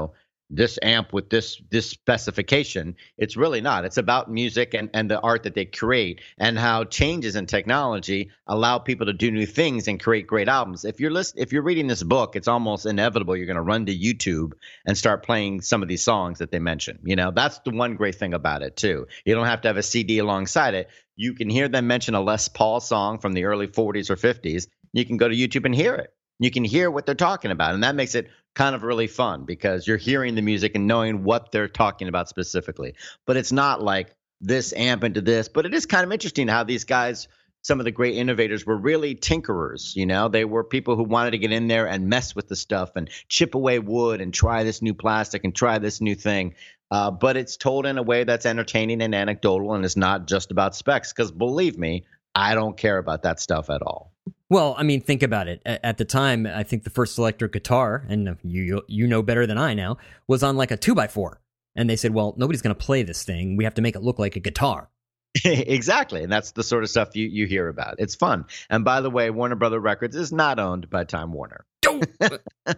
this amp with this specification. It's really not. It's about music and the art that they create and how changes in technology allow people to do new things and create great albums. If you're reading this book, it's almost inevitable you're going to run to YouTube and start playing some of these songs that they mention. That's the one great thing about it too. You don't have to have a CD alongside it. You can hear them mention a Les Paul song from the early 40s or 50s. You can go to YouTube and hear it. You can hear what they're talking about. And that makes it kind of really fun because you're hearing the music and knowing what they're talking about specifically. But it's not like this amp into this. But it is kind of interesting how these guys, some of the great innovators, were really tinkerers. They were people who wanted to get in there and mess with the stuff and chip away wood and try this new plastic and try this new thing. But it's told in a way that's entertaining and anecdotal, and it's not just about specs. Because believe me, I don't care about that stuff at all. Well, I mean, think about it. At the time, I think the first electric guitar, and you know better than I now, was on like a 2x4. And they said, well, nobody's going to play this thing. We have to make it look like a guitar. Exactly. And that's the sort of stuff you hear about. It's fun. And by the way, Warner Brother Records is not owned by Time Warner.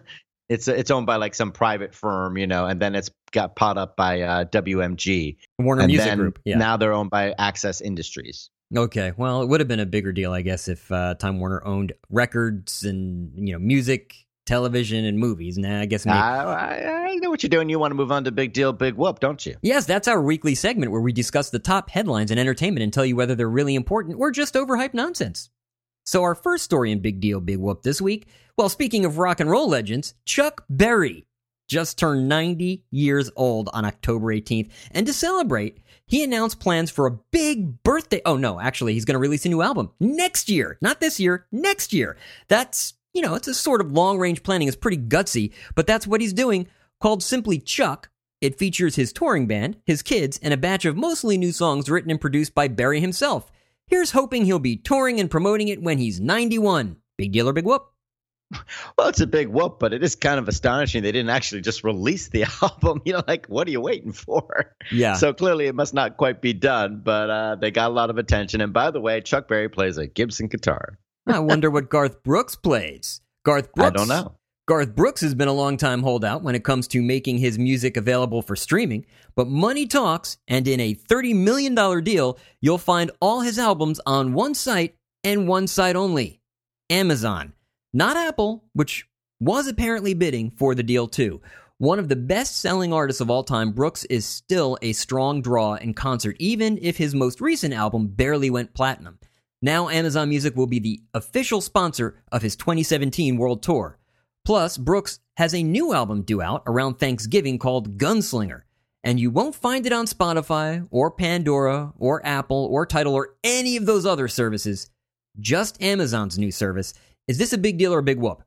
It's owned by like some private firm, and then it's got bought up by WMG. Warner and Music then Group. Yeah. Now they're owned by Access Industries. Okay, well, it would have been a bigger deal, I guess, if Time Warner owned records and music, television, and movies. Nah, I guess maybe. I know what you're doing. You want to move on to Big Deal, Big Whoop, don't you? Yes, that's our weekly segment where we discuss the top headlines in entertainment and tell you whether they're really important or just overhyped nonsense. So our first story in Big Deal, Big Whoop this week, well, speaking of rock and roll legends, Chuck Berry just turned 90 years old on October 18th. And to celebrate, he announced plans for a big birthday. Oh, no, actually, he's going to release a new album next year. Not this year, next year. That's, it's a sort of long-range planning. It's pretty gutsy, but that's what he's doing, called simply Chuck. It features his touring band, his kids, and a batch of mostly new songs written and produced by Berry himself. Here's hoping he'll be touring and promoting it when he's 91. Big deal or big whoop? Well, it's a big whoop, but it is kind of astonishing they didn't actually just release the album. What are you waiting for? Yeah. So clearly it must not quite be done, but they got a lot of attention. And by the way, Chuck Berry plays a Gibson guitar. I wonder what Garth Brooks plays. I don't know. Garth Brooks has been a long-time holdout when it comes to making his music available for streaming, but money talks, and in a $30 million deal, you'll find all his albums on one site and one site only, Amazon. Not Apple, which was apparently bidding for the deal too. One of the best-selling artists of all time, Brooks is still a strong draw in concert, even if his most recent album barely went platinum. Now Amazon Music will be the official sponsor of his 2017 world tour. Plus, Brooks has a new album due out around Thanksgiving called Gunslinger, and you won't find it on Spotify or Pandora or Apple or Tidal or any of those other services, just Amazon's new service. Is this a big deal or a big whoop?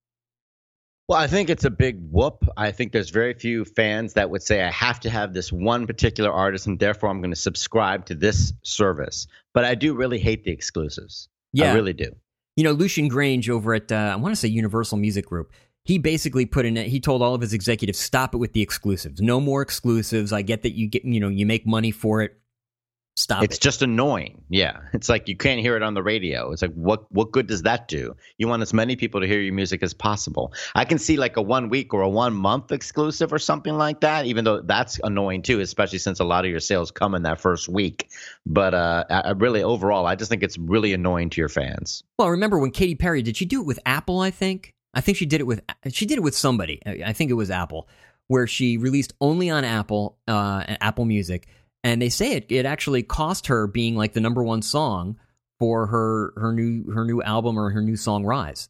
Well, I think it's a big whoop. I think there's very few fans that would say I have to have this one particular artist and therefore I'm going to subscribe to this service. But I do really hate the exclusives. Yeah. I really do. Lucian Grange over at, I want to say Universal Music Group, he basically he told all of his executives, stop it with the exclusives. No more exclusives. I get that you make money for it. Stop It's it. just annoying. Yeah. It's like you can't hear it on the radio. It's like, what good does that do? You want as many people to hear your music as possible. I can see like a 1 week or a 1 month exclusive or something like that, even though that's annoying too, especially since a lot of your sales come in that first week. But I really, overall, I just think it's really annoying to your fans. Well, remember when Katy Perry, did she do it with Apple, I think? I think she did it with somebody. I think it was Apple, where she released only on Apple, Apple Music. And they say it actually cost her being like the number one song for her new album or her new song Rise.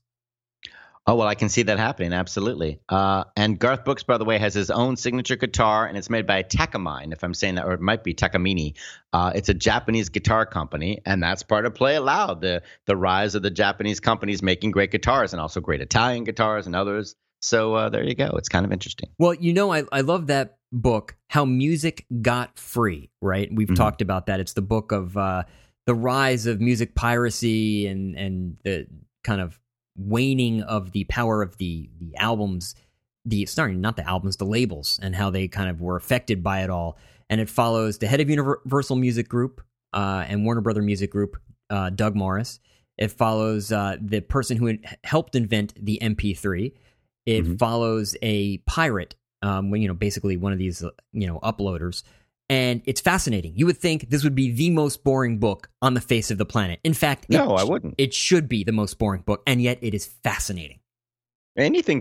Oh, well, I can see that happening. Absolutely. And Garth Brooks, by the way, has his own signature guitar, and it's made by Takamine, if I'm saying that, or it might be Takamine. It's a Japanese guitar company, and that's part of Play It Loud, the rise of the Japanese companies making great guitars and also great Italian guitars and others. So there you go. It's kind of interesting. Well, I love that book, How Music Got Free, right? We've talked about that. It's the book of the rise of music piracy and the kind of waning of the power of the albums, not the albums, the labels, and how they kind of were affected by it all. And it follows the head of Universal Music Group and Warner Brother Music Group, Doug Morris. It follows the person who helped invent the MP3. It follows a pirate, basically one of these, uploaders. And it's fascinating. You would think this would be the most boring book on the face of the planet. In fact, I wouldn't. It should be the most boring book, and yet it is fascinating. Anything,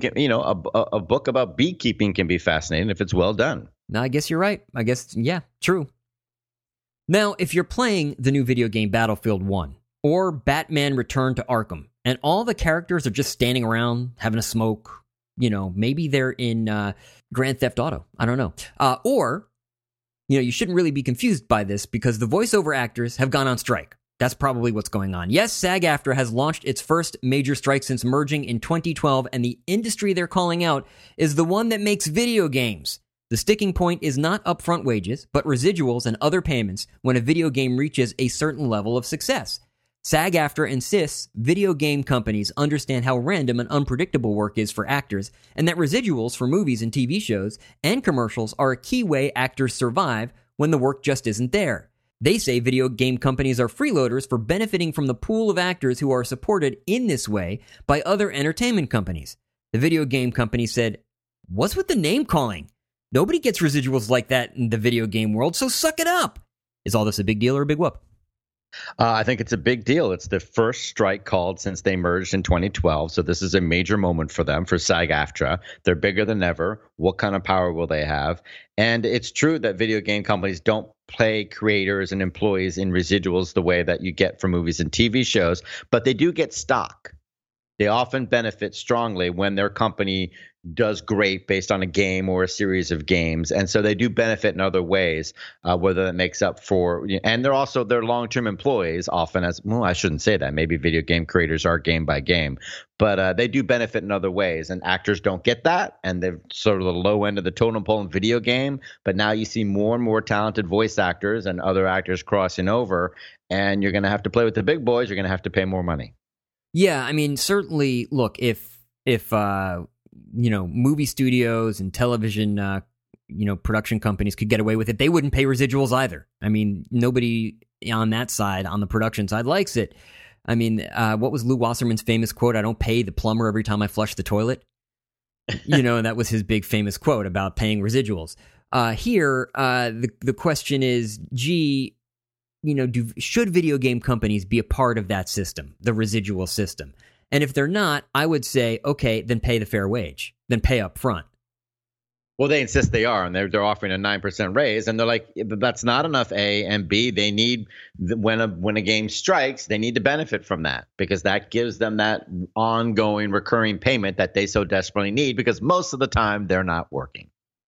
a book about beekeeping can be fascinating if it's well done. No, I guess you're right. I guess, yeah, true. Now, if you're playing the new video game Battlefield 1 or Batman Return to Arkham, and all the characters are just standing around having a smoke, maybe they're in Grand Theft Auto. I don't know. Or you shouldn't really be confused by this because the voiceover actors have gone on strike. That's probably what's going on. Yes, SAG-AFTRA has launched its first major strike since merging in 2012, and the industry they're calling out is the one that makes video games. The sticking point is not upfront wages, but residuals and other payments when a video game reaches a certain level of success. SAG-AFTRA insists video game companies understand how random and unpredictable work is for actors, and that residuals for movies and TV shows and commercials are a key way actors survive when the work just isn't there. They say video game companies are freeloaders for benefiting from the pool of actors who are supported in this way by other entertainment companies. The video game company said, "What's with the name calling? Nobody gets residuals like that in the video game world, so suck it up." Is all this a big deal or a big whoop? I think it's a big deal. It's the first strike called since they merged in 2012. So this is a major moment for them, for SAG-AFTRA. They're bigger than ever. What kind of power will they have? And it's true that video game companies don't pay creators and employees in residuals the way that you get for movies and TV shows, but they do get stock. They often benefit strongly when their company does great based on a game or a series of games. And so they do benefit in other ways, whether that makes up for, and they're long-term employees often I shouldn't say that. Maybe video game creators are game by game, but they do benefit in other ways. And actors don't get that. And they're sort of the low end of the totem pole in video game. But now you see more and more talented voice actors and other actors crossing over, and you're going to have to play with the big boys. You're going to have to pay more money. Yeah, I mean, certainly, look, if movie studios and television, production companies could get away with it, they wouldn't pay residuals either. I mean, nobody on that side, on the production side, likes it. I mean, what was Lou Wasserman's famous quote? "I don't pay the plumber every time I flush the toilet." And that was his big famous quote about paying residuals. Here, the question is, should video game companies be a part of that system, the residual system? And if they're not, I would say, okay, then pay the fair wage, then pay up front. Well, they insist they are, and they're offering a 9% raise, and they're like, that's not enough. A and B, they need when a game strikes, they need to benefit from that because that gives them that ongoing recurring payment that they so desperately need because most of the time they're not working.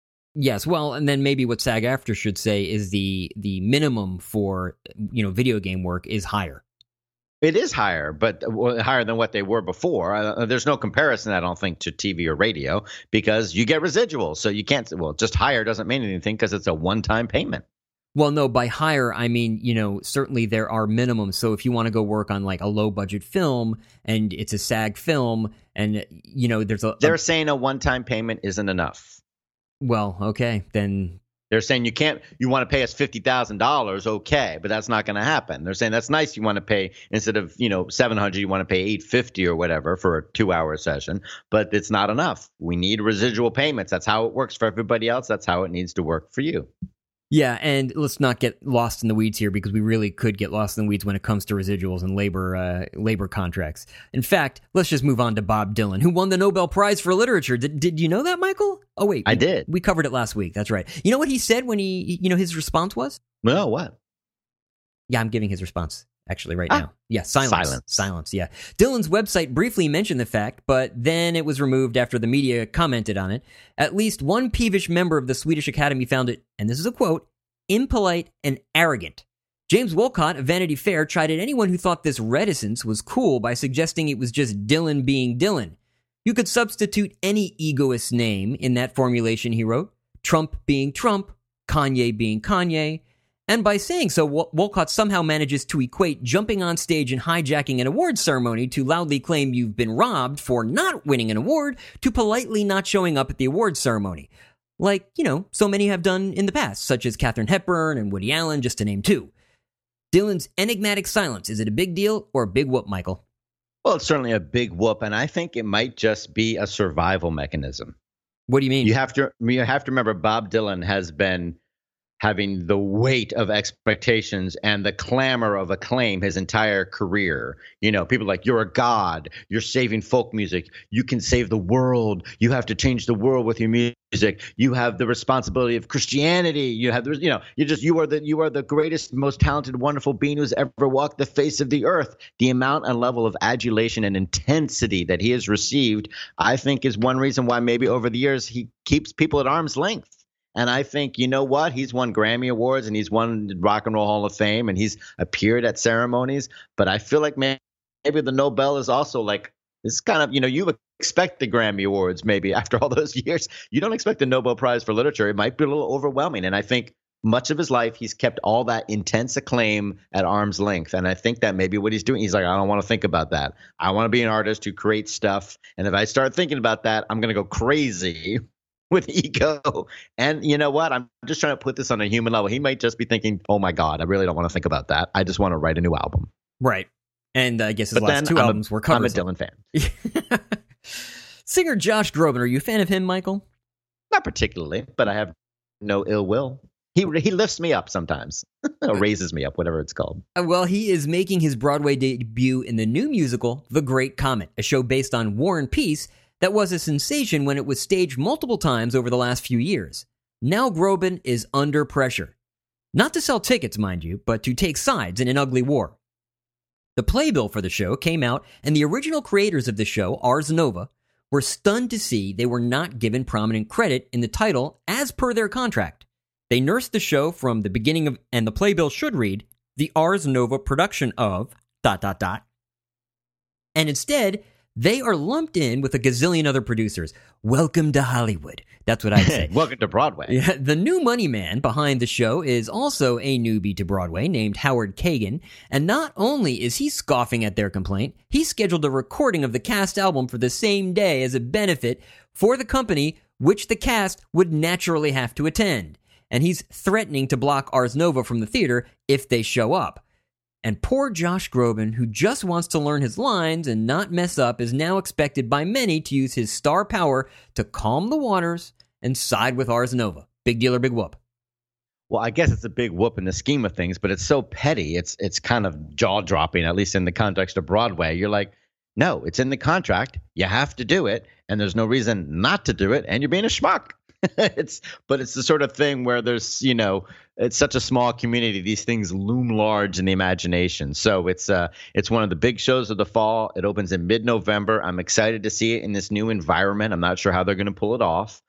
Yes, well, and then maybe what SAG-AFTRA should say is the minimum for video game work is higher. It is higher, but higher than what they were before. There's no comparison, I don't think, to TV or radio because you get residuals. So you can't. Well, just higher doesn't mean anything because it's a one-time payment. Well, no, by higher, I mean, certainly there are minimums. So if you want to go work on like a low-budget film and it's a SAG film, and they're saying a one-time payment isn't enough. Well, okay, then they're saying you want to pay us $50,000, okay, but that's not going to happen. They're saying that's nice. You want to pay instead of $700, you want to pay $850 or whatever for a 2-hour session, but it's not enough. We need residual payments. That's how it works for everybody else. That's how it needs to work for you. Yeah, and let's not get lost in the weeds here because we really could get lost in the weeds when it comes to residuals and labor contracts. In fact, let's just move on to Bob Dylan, who won the Nobel Prize for Literature. Did you know that, Michael? Oh, wait. I did. We covered it last week. That's right. You know what he said when his response was? No, what? Yeah, I'm giving his response actually right now. Yeah, silence. Yeah. Dylan's website briefly mentioned the fact, but then it was removed after the media commented on it. At least one peevish member of the Swedish Academy found it, and this is a quote, impolite and arrogant. James Wolcott of Vanity Fair chided anyone who thought this reticence was cool by suggesting it was just Dylan being Dylan. You could substitute any egoist name in that formulation, he wrote. Trump being Trump, Kanye being Kanye. And by saying so, Wolcott somehow manages to equate jumping on stage and hijacking an award ceremony to loudly claim you've been robbed for not winning an award to politely not showing up at the award ceremony. Like, so many have done in the past, such as Katharine Hepburn and Woody Allen, just to name two. Dylan's enigmatic silence, is it a big deal or a big whoop, Michael? Well, it's certainly a big whoop, and I think it might just be a survival mechanism. What do you mean? You have to remember Bob Dylan has been having the weight of expectations and the clamor of acclaim his entire career. People like, you're a god, you're saving folk music, you can save the world, you have to change the world with your music, you have the responsibility of Christianity, you are the greatest, most talented, wonderful being who's ever walked the face of the earth. The amount and level of adulation and intensity that he has received, I think, is one reason why maybe over the years he keeps people at arm's length. And I think, you know what? He's won Grammy Awards and he's won Rock and Roll Hall of Fame and he's appeared at ceremonies. But I feel like maybe the Nobel is also like this kind of, you expect the Grammy Awards maybe after all those years. You don't expect the Nobel Prize for Literature. It might be a little overwhelming. And I think much of his life, he's kept all that intense acclaim at arm's length. And I think that maybe what he's doing, he's like, I don't want to think about that. I want to be an artist who creates stuff. And if I start thinking about that, I'm going to go crazy with ego. And you know what? I'm just trying to put this on a human level. He might just be thinking, oh my God, I really don't want to think about that. I just want to write a new album. Right. And I guess his last two albums were covers. I'm a Dylan fan. Singer Josh Groban, are you a fan of him, Michael? Not particularly, but I have no ill will. He lifts me up sometimes, or raises me up, whatever it's called. Well, he is making his Broadway debut in the new musical, The Great Comet, a show based on War and Peace that was a sensation when it was staged multiple times over the last few years. Now Groban is under pressure. Not to sell tickets, mind you, but to take sides in an ugly war. The playbill for the show came out, and the original creators of the show, Ars Nova, were stunned to see they were not given prominent credit in the title as per their contract. They nursed the show from the beginning of, and the playbill should read, the Ars Nova production of, ... And instead, they are lumped in with a gazillion other producers. Welcome to Hollywood. That's what I'd say. Welcome to Broadway. Yeah, the new money man behind the show is also a newbie to Broadway named Howard Kagan. And not only is he scoffing at their complaint, he scheduled a recording of the cast album for the same day as a benefit for the company, which the cast would naturally have to attend. And he's threatening to block Ars Nova from the theater if they show up. And poor Josh Groban, who just wants to learn his lines and not mess up, is now expected by many to use his star power to calm the waters and side with Ars Nova. Big deal or big whoop? Well, I guess it's a big whoop in the scheme of things, but it's so petty. It's kind of jaw-dropping, at least in the context of Broadway. You're like, no, it's in the contract. You have to do it, and there's no reason not to do it, and you're being a schmuck. But it's the sort of thing where there's, it's such a small community. These things loom large in the imagination. So it's one of the big shows of the fall. It opens in mid-November. I'm excited to see it in this new environment. I'm not sure how they're going to pull it off,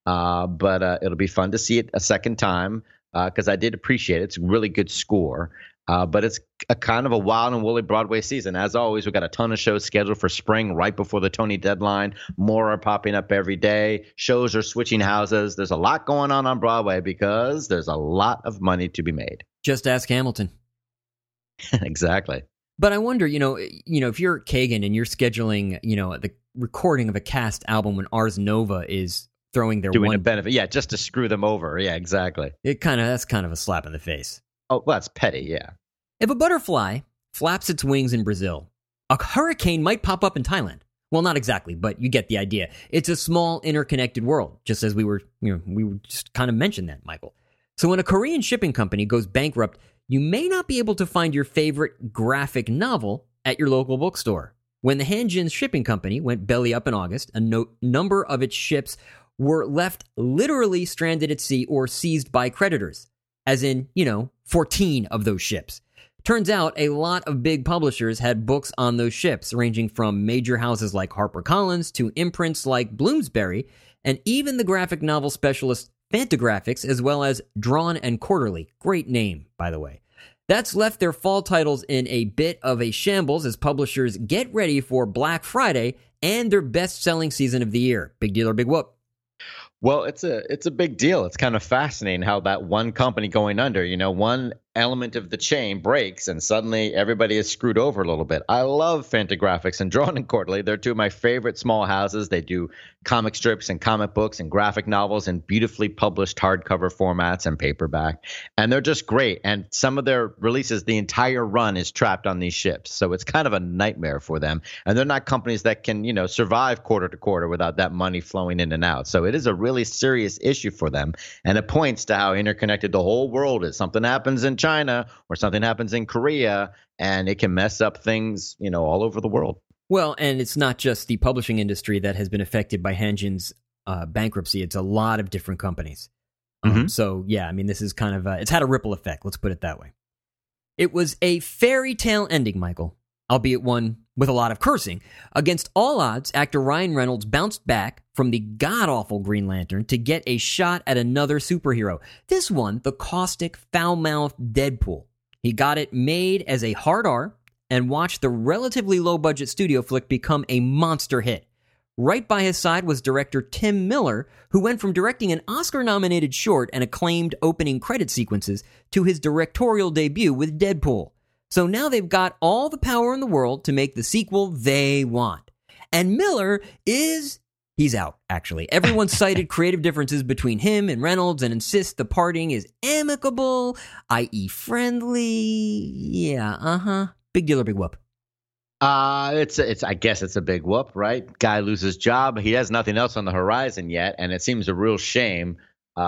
but it'll be fun to see it a second time because I did appreciate it. It's a really good score. But it's a kind of a wild and woolly Broadway season. As always, we've got a ton of shows scheduled for spring right before the Tony deadline. More are popping up every day. Shows are switching houses. There's a lot going on Broadway because there's a lot of money to be made. Just ask Hamilton. Exactly. But I wonder, if you're Kagan and you're scheduling, the recording of a cast album when Ars Nova is throwing their doing a benefit, just to screw them over. Yeah, exactly. That's kind of a slap in the face. Oh, well, that's petty, yeah. If a butterfly flaps its wings in Brazil, a hurricane might pop up in Thailand. Well, not exactly, but you get the idea. It's a small, interconnected world, just as we were just kind of mentioned that, Michael. So when a Korean shipping company goes bankrupt, you may not be able to find your favorite graphic novel at your local bookstore. When the Hanjin Shipping Company went belly up in August, a number of its ships were left literally stranded at sea or seized by creditors. As in, 14 of those ships. Turns out a lot of big publishers had books on those ships, ranging from major houses like HarperCollins to imprints like Bloomsbury, and even the graphic novel specialist Fantagraphics, as well as Drawn and Quarterly. Great name, by the way. That's left their fall titles in a bit of a shambles as publishers get ready for Black Friday and their best-selling season of the year. Big deal or big whoop? Well, it's a big deal. It's kind of fascinating how that one company going under, one element of the chain breaks and suddenly everybody is screwed over a little bit. I love Fantagraphics and Drawn and Quarterly. They're two of my favorite small houses. They do comic strips and comic books and graphic novels in beautifully published hardcover formats and paperback. And they're just great. And some of their releases, the entire run is trapped on these ships. So it's kind of a nightmare for them. And they're not companies that can, survive quarter to quarter without that money flowing in and out. So it is a really serious issue for them. And it points to how interconnected the whole world is. Something happens in China or something happens in Korea, and it can mess up things, all over the world. Well, and it's not just the publishing industry that has been affected by Hanjin's bankruptcy. It's a lot of different companies. So, yeah, this is kind of, it's had a ripple effect. Let's put it that way. It was a fairy tale ending, Michael, albeit one with a lot of cursing. Against all odds, actor Ryan Reynolds bounced back from the god-awful Green Lantern to get a shot at another superhero. This one, the caustic, foul-mouthed Deadpool. He got it made as a hard R and watched the relatively low-budget studio flick become a monster hit. Right by his side was director Tim Miller, who went from directing an Oscar-nominated short and acclaimed opening credit sequences to his directorial debut with Deadpool. So now they've got all the power in the world to make the sequel they want. And Miller he's out, actually. Everyone cited creative differences between him and Reynolds and insists the parting is amicable, i.e. friendly. Yeah, Big deal or big whoop? It's. I guess it's a big whoop, right? Guy loses job. He has nothing else on the horizon yet, and it seems a real shame.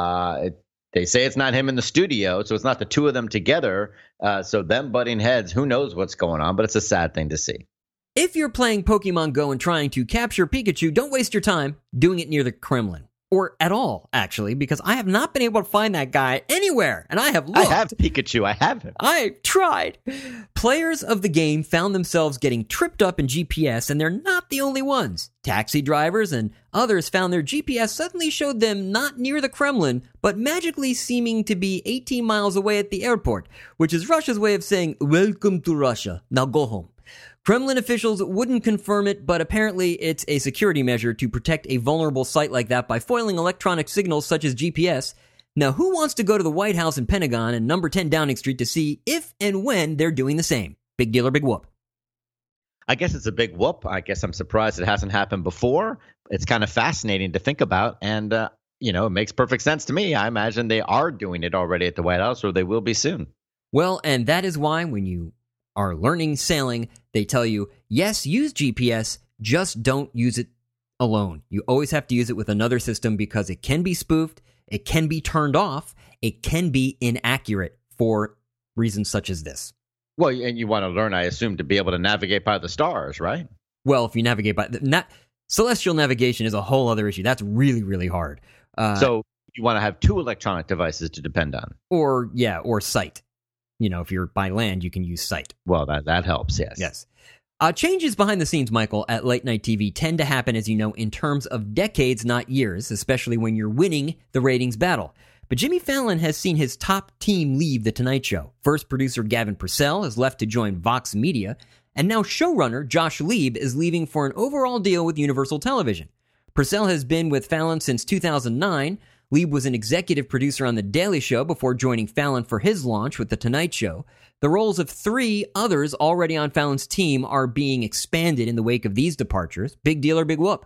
They say it's not him in the studio, so it's not the two of them together. So them butting heads, who knows what's going on? But it's a sad thing to see. If you're playing Pokemon Go and trying to capture Pikachu, don't waste your time doing it near the Kremlin. Or at all, actually, because I have not been able to find that guy anywhere, and I have looked. I have Pikachu. I have him. I tried. Players of the game found themselves getting tripped up in GPS, and they're not the only ones. Taxi drivers and others found their GPS suddenly showed them not near the Kremlin, but magically seeming to be 18 miles away at the airport, which is Russia's way of saying, "Welcome to Russia. Now go home." Kremlin officials wouldn't confirm it, but apparently it's a security measure to protect a vulnerable site like that by foiling electronic signals such as GPS. Now, who wants to go to the White House and Pentagon and number 10 Downing Street to see if and when they're doing the same? Big deal or big whoop? I guess it's a big whoop. I guess I'm surprised it hasn't happened before. It's kind of fascinating to think about, and it makes perfect sense to me. I imagine they are doing it already at the White House, or they will be soon. Well, and that is why when you are learning sailing, they tell you, yes, use GPS, just don't use it alone. You always have to use it with another system because it can be spoofed, it can be turned off, it can be inaccurate for reasons such as this. Well, and you want to learn, I assume, to be able to navigate by the stars, right? Well, if you navigate by... celestial navigation is a whole other issue. That's really, really hard. So you want to have two electronic devices to depend on. Or sight. If you're by land, you can use sight. Well, that helps, yes. Yes. Changes behind the scenes, Michael, at late night TV tend to happen, as you know, in terms of decades, not years, especially when you're winning the ratings battle. But Jimmy Fallon has seen his top team leave The Tonight Show. First producer Gavin Purcell has left to join Vox Media, and now showrunner Josh Lieb is leaving for an overall deal with Universal Television. Purcell has been with Fallon since 2009. Lieb was an executive producer on The Daily Show before joining Fallon for his launch with The Tonight Show. The roles of 3 others already on Fallon's team are being expanded in the wake of these departures. Big deal or big whoop?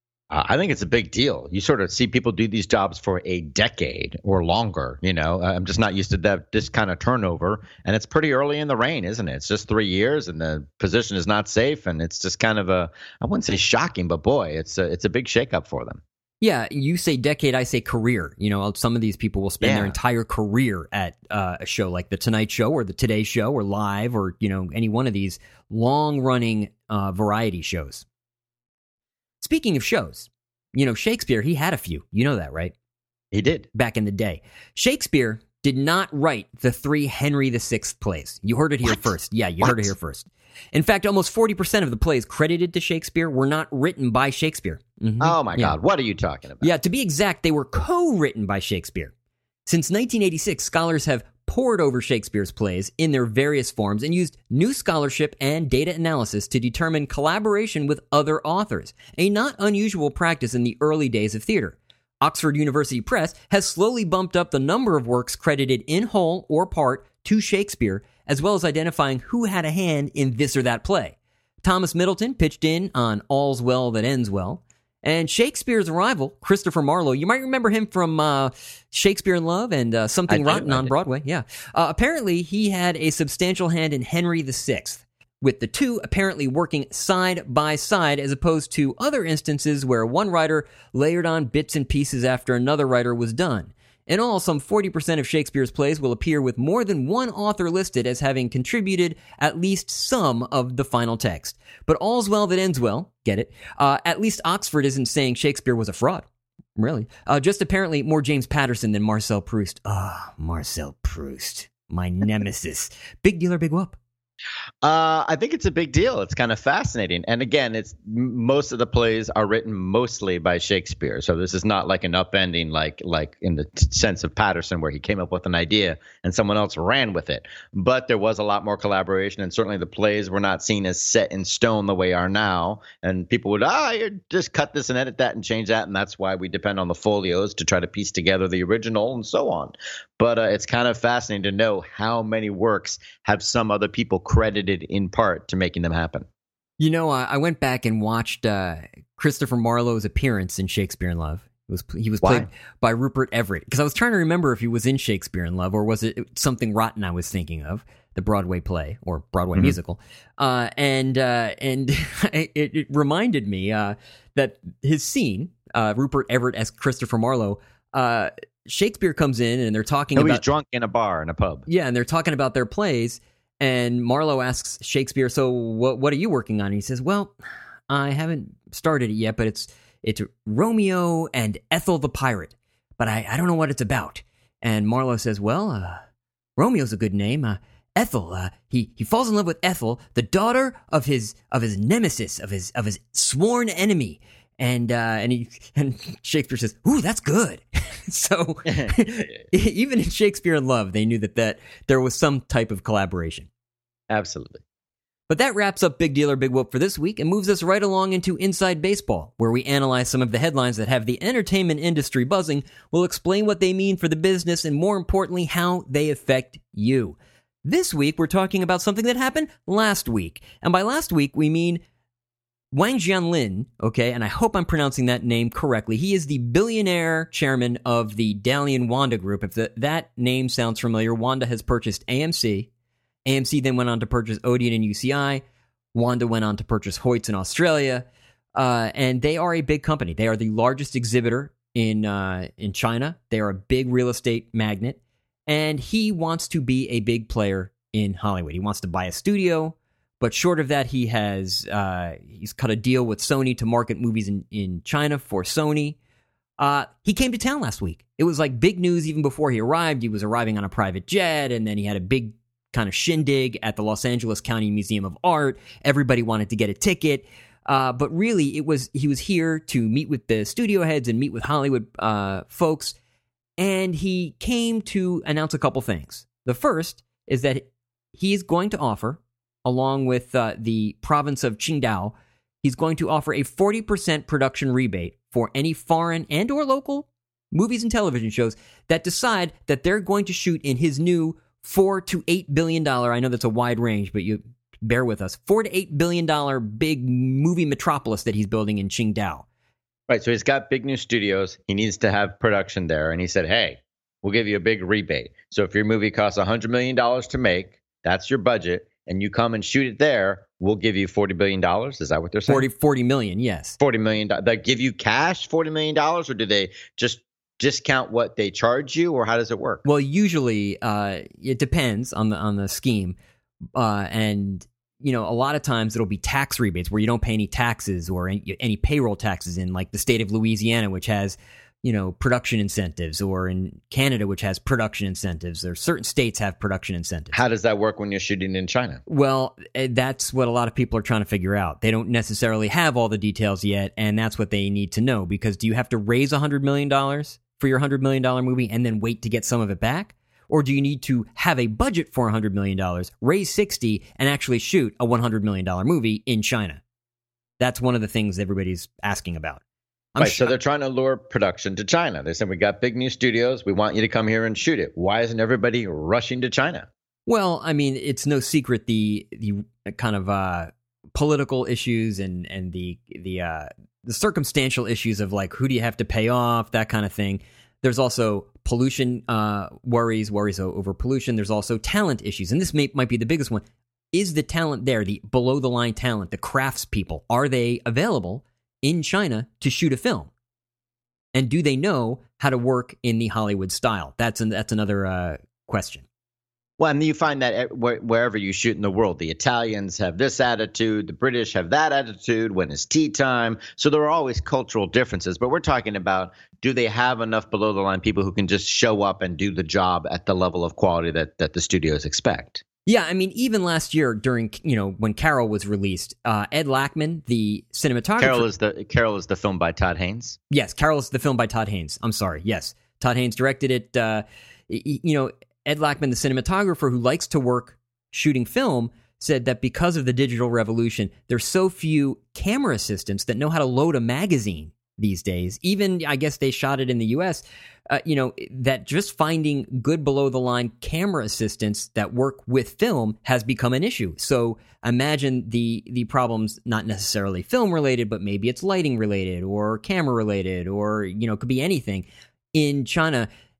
I think it's a big deal. You sort of see people do these jobs for a decade or longer. I'm just not used to this kind of turnover. And it's pretty early in the reign, isn't it? It's just 3 years and the position is not safe. And it's just kind of I wouldn't say shocking, but boy, it's a big shakeup for them. Yeah, you say decade, I say career. Some of these people will spend their entire career at a show like The Tonight Show or The Today Show or Live or, any one of these long-running variety shows. Speaking of shows, Shakespeare, he had a few. You know that, right? He did. Back in the day. Shakespeare did not write the 3 Henry VI plays. You heard it here first. Yeah, you heard it here first. In fact, almost 40% of the plays credited to Shakespeare were not written by Shakespeare. Mm-hmm. Oh, my God. What are you talking about? Yeah, to be exact, they were co-written by Shakespeare. Since 1986, scholars have pored over Shakespeare's plays in their various forms and used new scholarship and data analysis to determine collaboration with other authors, a not unusual practice in the early days of theater. Oxford University Press has slowly bumped up the number of works credited in whole or part to Shakespeare, as well as identifying who had a hand in this or that play. Thomas Middleton pitched in on All's Well That Ends Well. And Shakespeare's rival, Christopher Marlowe, you might remember him from Shakespeare in Love and Something Rotten on Broadway. Yeah. Apparently, he had a substantial hand in Henry VI, with the two apparently working side by side as opposed to other instances where one writer layered on bits and pieces after another writer was done. In all, some 40% of Shakespeare's plays will appear with more than one author listed as having contributed at least some of the final text. But All's Well That Ends Well, get it? At least Oxford isn't saying Shakespeare was a fraud. Really. Just apparently more James Patterson than Marcel Proust. Marcel Proust. My nemesis. Big deal or big whoop? I think it's a big deal. It's kind of fascinating. And again, most of the plays are written mostly by Shakespeare. So this is not like an upending like in the sense of Patterson where he came up with an idea and someone else ran with it. But there was a lot more collaboration, and certainly the plays were not seen as set in stone the way are now. And people would, just cut this and edit that and change that. And that's why we depend on the folios to try to piece together the original and so on. But it's kind of fascinating to know how many works have some other people credited in part to making them happen. I went back and watched Christopher Marlowe's appearance in Shakespeare in Love. He was played by Rupert Everett, because I was trying to remember if he was in Shakespeare in Love or was it Something Rotten I was thinking of. the Broadway play or Broadway musical, and it reminded me that his scene, Rupert Everett as Christopher Marlowe, Shakespeare comes in and they're talking about... he's drunk in a bar in a pub. Yeah, and they're talking about their plays, and Marlowe asks Shakespeare, so what are you working on? And he says, well, I haven't started it yet, but it's Romeo and Ethel the Pirate, but I don't know what it's about. And Marlowe says, well, Romeo's a good name. Ethel, he falls in love with Ethel, the daughter of his nemesis, of his sworn enemy. And Shakespeare says, ooh, that's good. So even in Shakespeare in Love, they knew that there was some type of collaboration. Absolutely. But that wraps up Big Deal or Big Whoop for this week and moves us right along into Inside Baseball, where we analyze some of the headlines that have the entertainment industry buzzing. We'll explain what they mean for the business and, more importantly, how they affect you. This week, we're talking about something that happened last week. And by last week, we mean Wang Jianlin, okay, and I hope I'm pronouncing that name correctly. He is the billionaire chairman of the Dalian Wanda Group. If that name sounds familiar, Wanda has purchased AMC. AMC then went on to purchase Odeon and UCI. Wanda went on to purchase Hoyts in Australia. And they are a big company. They are the largest exhibitor in China. They are a big real estate magnet. And he wants to be a big player in Hollywood. He wants to buy a studio. But short of that, he's cut a deal with Sony to market movies in China for Sony. He came to town last week. It was like big news even before he arrived. He was arriving on a private jet, and then he had a big kind of shindig at the Los Angeles County Museum of Art. Everybody wanted to get a ticket. But really, he was here to meet with the studio heads and meet with Hollywood folks. And he came to announce a couple things. The first is that he is going to offer, along with the province of Qingdao, he's going to offer a 40% production rebate for any foreign and or local movies and television shows that decide that they're going to shoot in his new $4 to $8 billion, I know that's a wide range, but you bear with us, $4 to $8 billion big movie metropolis that he's building in Qingdao. Right, so he's got big new studios. He needs to have production there. And he said, hey, we'll give you a big rebate. So if your movie costs $100 million to make, that's your budget, and you come and shoot it there, we'll give you $40 billion. Is that what they're saying? 40 million, yes. $40 million. They give you cash $40 million, or do they just discount what they charge you, or how does it work? Well, usually it depends on the scheme. And you know, a lot of times it'll be tax rebates where you don't pay any taxes or any payroll taxes in, like the state of Louisiana, which has, you know, production incentives, or in Canada, which has production incentives. There are certain states have production incentives. How does that work when you're shooting in China? Well, that's what a lot of people are trying to figure out. They don't necessarily have all the details yet, and that's what they need to know, because do you have to raise $100 million for your $100 million movie and then wait to get some of it back? Or do you need to have a budget for $100 million, raise 60, and actually shoot a $100 million movie in China? That's one of the things everybody's asking about. Right, so they're trying to lure production to China. They said, we got big new studios. We want you to come here and shoot it. Why isn't everybody rushing to China? Well, I mean, it's no secret the kind of political issues and the circumstantial issues of, like, who do you have to pay off, that kind of thing. There's also pollution worries over pollution. There's also talent issues. And this might be the biggest one. Is the talent there, the below-the-line talent, the craftspeople, are they available in China to shoot a film? And do they know how to work in the Hollywood style? That's another question. Well, and you find that wherever you shoot in the world, the Italians have this attitude, the British have that attitude when it's tea time. So there are always cultural differences. But we're talking about, do they have enough below-the-line people who can just show up and do the job at the level of quality that the studios expect? Yeah, I mean, even last year during, when Carol was released, Ed Lachman, the cinematographer. Carol is the film by Todd Haynes? Yes, Carol is the film by Todd Haynes. I'm sorry. Yes, Todd Haynes directed it. Ed Lachman, the cinematographer who likes to work shooting film, said that because of the digital revolution, there's so few camera assistants that know how to load a magazine these days. Even, I guess they shot it in the U.S., that just finding good below-the-line camera assistants that work with film has become an issue. So imagine the problems, not necessarily film-related, but maybe it's lighting-related or camera-related, or, it could be anything. In China,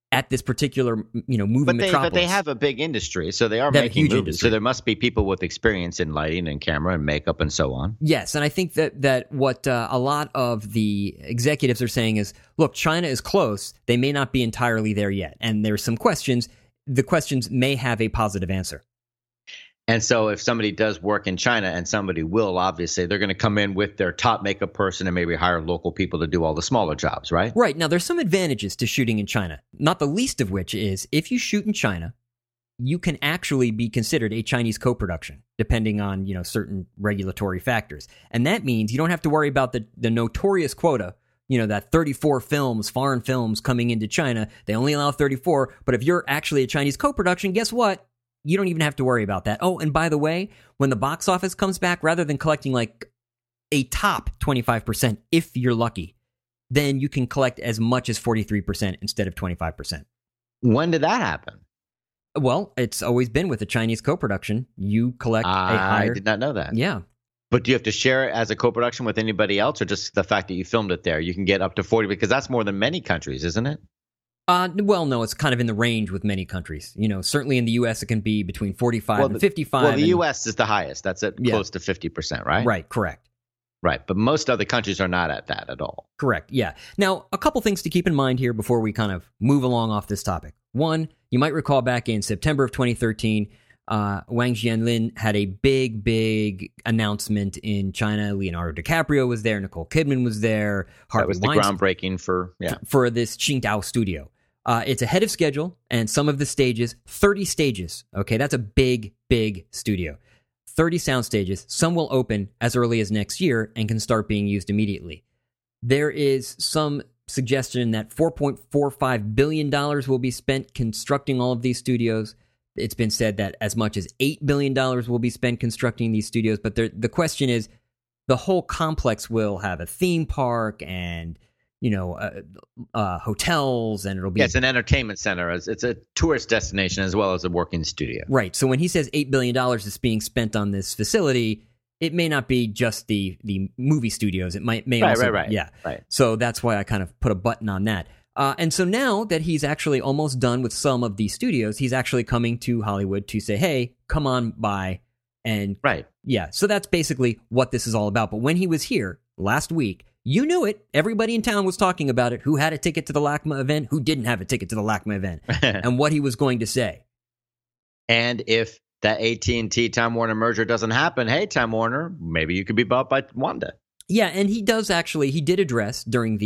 at this particular, movie metropolis. But they have a big industry, so they are They have a making huge movies. industry. So there must be people with experience in lighting and camera and makeup and so on. Yes, and I think that what a lot of the executives are saying is, look, China is close. They may not be entirely there yet, and there's some questions. The questions may have a positive answer. And so if somebody does work in China, and somebody will, obviously, they're going to come in with their top makeup person and maybe hire local people to do all the smaller jobs, right? Right. Now, there's some advantages to shooting in China, not the least of which is if you shoot in China, you can actually be considered a Chinese co-production, depending on, certain regulatory factors. And that means you don't have to worry about the notorious quota, that 34 films, foreign films coming into China. They only allow 34. But if you're actually a Chinese co-production, guess what? You don't even have to worry about that. Oh, and by the way, when the box office comes back, rather than collecting like a top 25%, if you're lucky, then you can collect as much as 43% instead of 25%. When did that happen? Well, it's always been with a Chinese co-production. You collect a higher... I did not know that. Yeah. But do you have to share it as a co-production with anybody else, or just the fact that you filmed it there? You can get up to 40, because that's more than many countries, isn't it? Well, no, it's kind of in the range with many countries. Certainly in the U.S. it can be between 45 and 55. Well, the U.S. is the highest. That's at close to 50%, right? Right, correct. Right, but most other countries are not at that at all. Correct, yeah. Now, a couple things to keep in mind here before we kind of move along off this topic. One, you might recall back in September of 2013, Wang Jianlin had a big announcement in China. Leonardo DiCaprio was there, Nicole Kidman was there. That was the groundbreaking for this Qingdao studio. It's ahead of schedule, and some of the stages, 30 stages. Okay, that's a big studio. 30 sound stages. Some will open as early as next year and can start being used immediately. There is some suggestion that $4.45 billion will be spent constructing all of these studios. It's been said that as much as $8 billion will be spent constructing these studios. But the question is, the whole complex will have a theme park and hotels, and it'll be... Yeah, it's an entertainment center. It's a tourist destination as well as a working studio. Right. So when he says $8 billion is being spent on this facility, it may not be just the movie studios. It may also... Right. Yeah. Right. So that's why I kind of put a button on that. And so now that he's actually almost done with some of these studios, he's actually coming to Hollywood to say, hey, come on by. And right. Yeah. So that's basically what this is all about. But when he was here last week, you knew it. Everybody in town was talking about it. Who had a ticket to the LACMA event? Who didn't have a ticket to the LACMA event? And what he was going to say. And if that AT&T Time Warner merger doesn't happen, hey, Time Warner, maybe you could be bought by Wanda. Yeah, and he did address during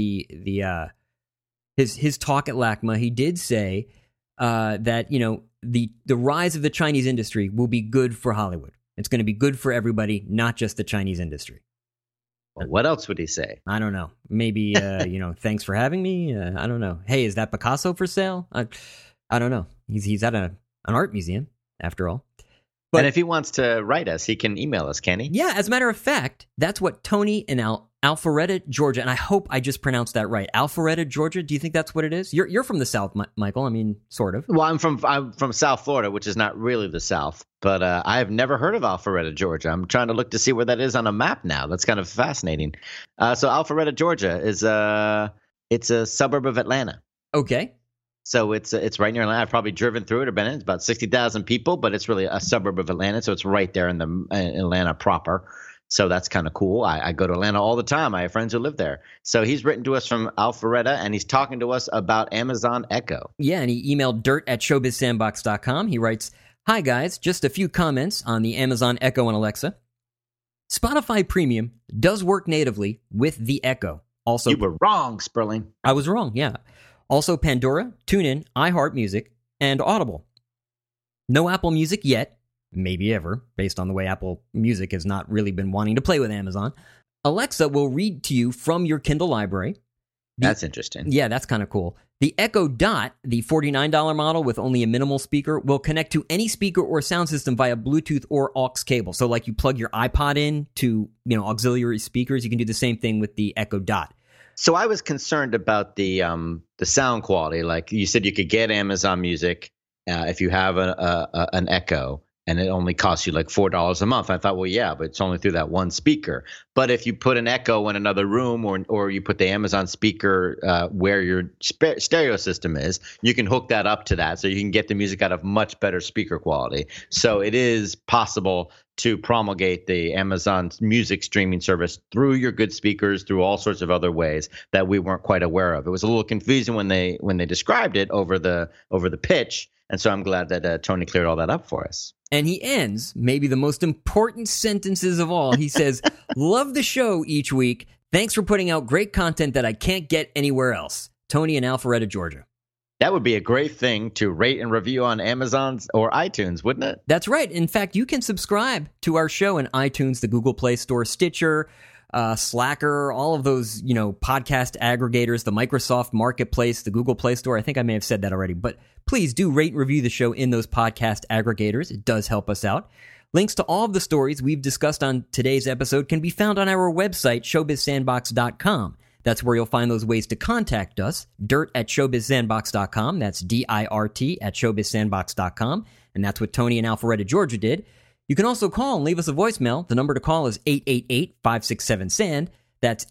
his talk at LACMA, he did say that, the rise of the Chinese industry will be good for Hollywood. It's going to be good for everybody, not just the Chinese industry. Well, what else would he say? I don't know. Maybe, thanks for having me. I don't know. Hey, is that Picasso for sale? I don't know. He's at an art museum, after all. But, and if he wants to write us, he can email us, can he? Yeah, as a matter of fact, that's what Tony in Alpharetta, Georgia, and I hope I just pronounced that right. Alpharetta, Georgia. Do you think that's what it is? You're from the South, Michael. I mean, sort of. Well, I'm from South Florida, which is not really the South, but I have never heard of Alpharetta, Georgia. I'm trying to look to see where that is on a map now. That's kind of fascinating. So Alpharetta, Georgia is it's a suburb of Atlanta. Okay. So it's right near Atlanta. I've probably driven through it or been in. It's about 60,000 people, but it's really a suburb of Atlanta. So it's right there in Atlanta proper. So that's kind of cool. I go to Atlanta all the time. I have friends who live there. So he's written to us from Alpharetta, and he's talking to us about Amazon Echo. Yeah, and he emailed dirt@showbizsandbox.com. He writes, "Hi, guys. Just a few comments on the Amazon Echo and Alexa. Spotify Premium does work natively with the Echo. Also, you were wrong, Sperling. I was wrong, yeah. Also, Pandora, TuneIn, iHeartMusic, and Audible. No Apple Music yet, maybe ever, based on the way Apple Music has not really been wanting to play with Amazon. Alexa will read to you from your Kindle library. That's interesting. Yeah, that's kind of cool. The Echo Dot, the $49 model with only a minimal speaker, will connect to any speaker or sound system via Bluetooth or aux cable. So like you plug your iPod in to, auxiliary speakers, you can do the same thing with the Echo Dot. So I was concerned about the sound quality. Like you said, you could get Amazon Music if you have an Echo, and it only costs you like $4 a month. I thought, well, yeah, but it's only through that one speaker. But if you put an Echo in another room, or you put the Amazon speaker where your stereo system is, you can hook that up to that, so you can get the music out of much better speaker quality. So it is possible to promulgate the Amazon music streaming service through your good speakers, through all sorts of other ways that we weren't quite aware of. It was a little confusing when they described it over the pitch, and so I'm glad that Tony cleared all that up for us. And he ends maybe the most important sentences of all. He says, "Love the show each week. Thanks for putting out great content that I can't get anywhere else. Tony in Alpharetta, Georgia." That would be a great thing to rate and review on Amazon or iTunes, wouldn't it? That's right. In fact, you can subscribe to our show in iTunes, the Google Play Store, Stitcher, Slacker, all of those, podcast aggregators, the Microsoft Marketplace, the Google Play Store. I think I may have said that already, but please do rate and review the show in those podcast aggregators. It does help us out. Links to all of the stories we've discussed on today's episode can be found on our website, showbizsandbox.com. That's where you'll find those ways to contact us, dirt@showbizsandbox.com. That's DIRT@showbizsandbox.com. And that's what Tony in Alpharetta, Georgia did. You can also call and leave us a voicemail. The number to call is 888-567-SAND. That's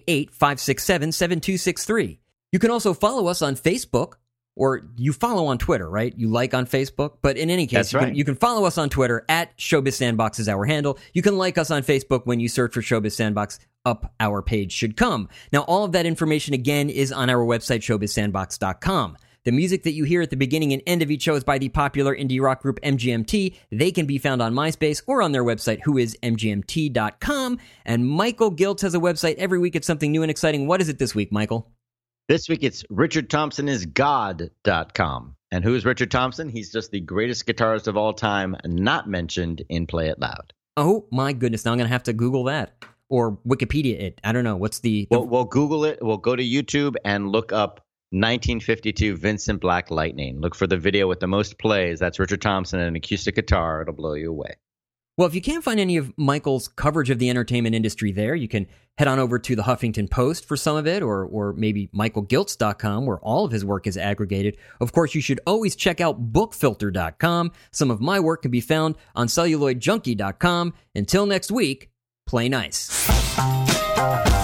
888-567-7263. You can also follow us on Facebook, or you follow on Twitter, right? You like on Facebook. But in any case, you can follow us on Twitter at Showbiz Sandbox is our handle. You can like us on Facebook when you search for Showbiz Sandbox. Up our page should come. Now, all of that information, again, is on our website, showbizsandbox.com. The music that you hear at the beginning and end of each show is by the popular indie rock group MGMT. They can be found on MySpace or on their website, whoismgmt.com. And Michael Giltz has a website every week. It's something new and exciting. What is it this week, Michael? This week, it's richardthompsonisgod.com. And who is Richard Thompson? He's just the greatest guitarist of all time, not mentioned in Play It Loud. Oh, my goodness. Now I'm going to have to Google that. Or Wikipedia it. I don't know. What's the... We'll Google it. We'll go to YouTube and look up 1952 Vincent Black Lightning. Look for the video with the most plays. That's Richard Thompson and an acoustic guitar. It'll blow you away. Well, if you can't find any of Michael's coverage of the entertainment industry there, you can head on over to the Huffington Post for some of it, or maybe michaelgiltz.com, where all of his work is aggregated. Of course, you should always check out bookfilter.com. Some of my work can be found on celluloidjunkie.com. Until next week, play nice.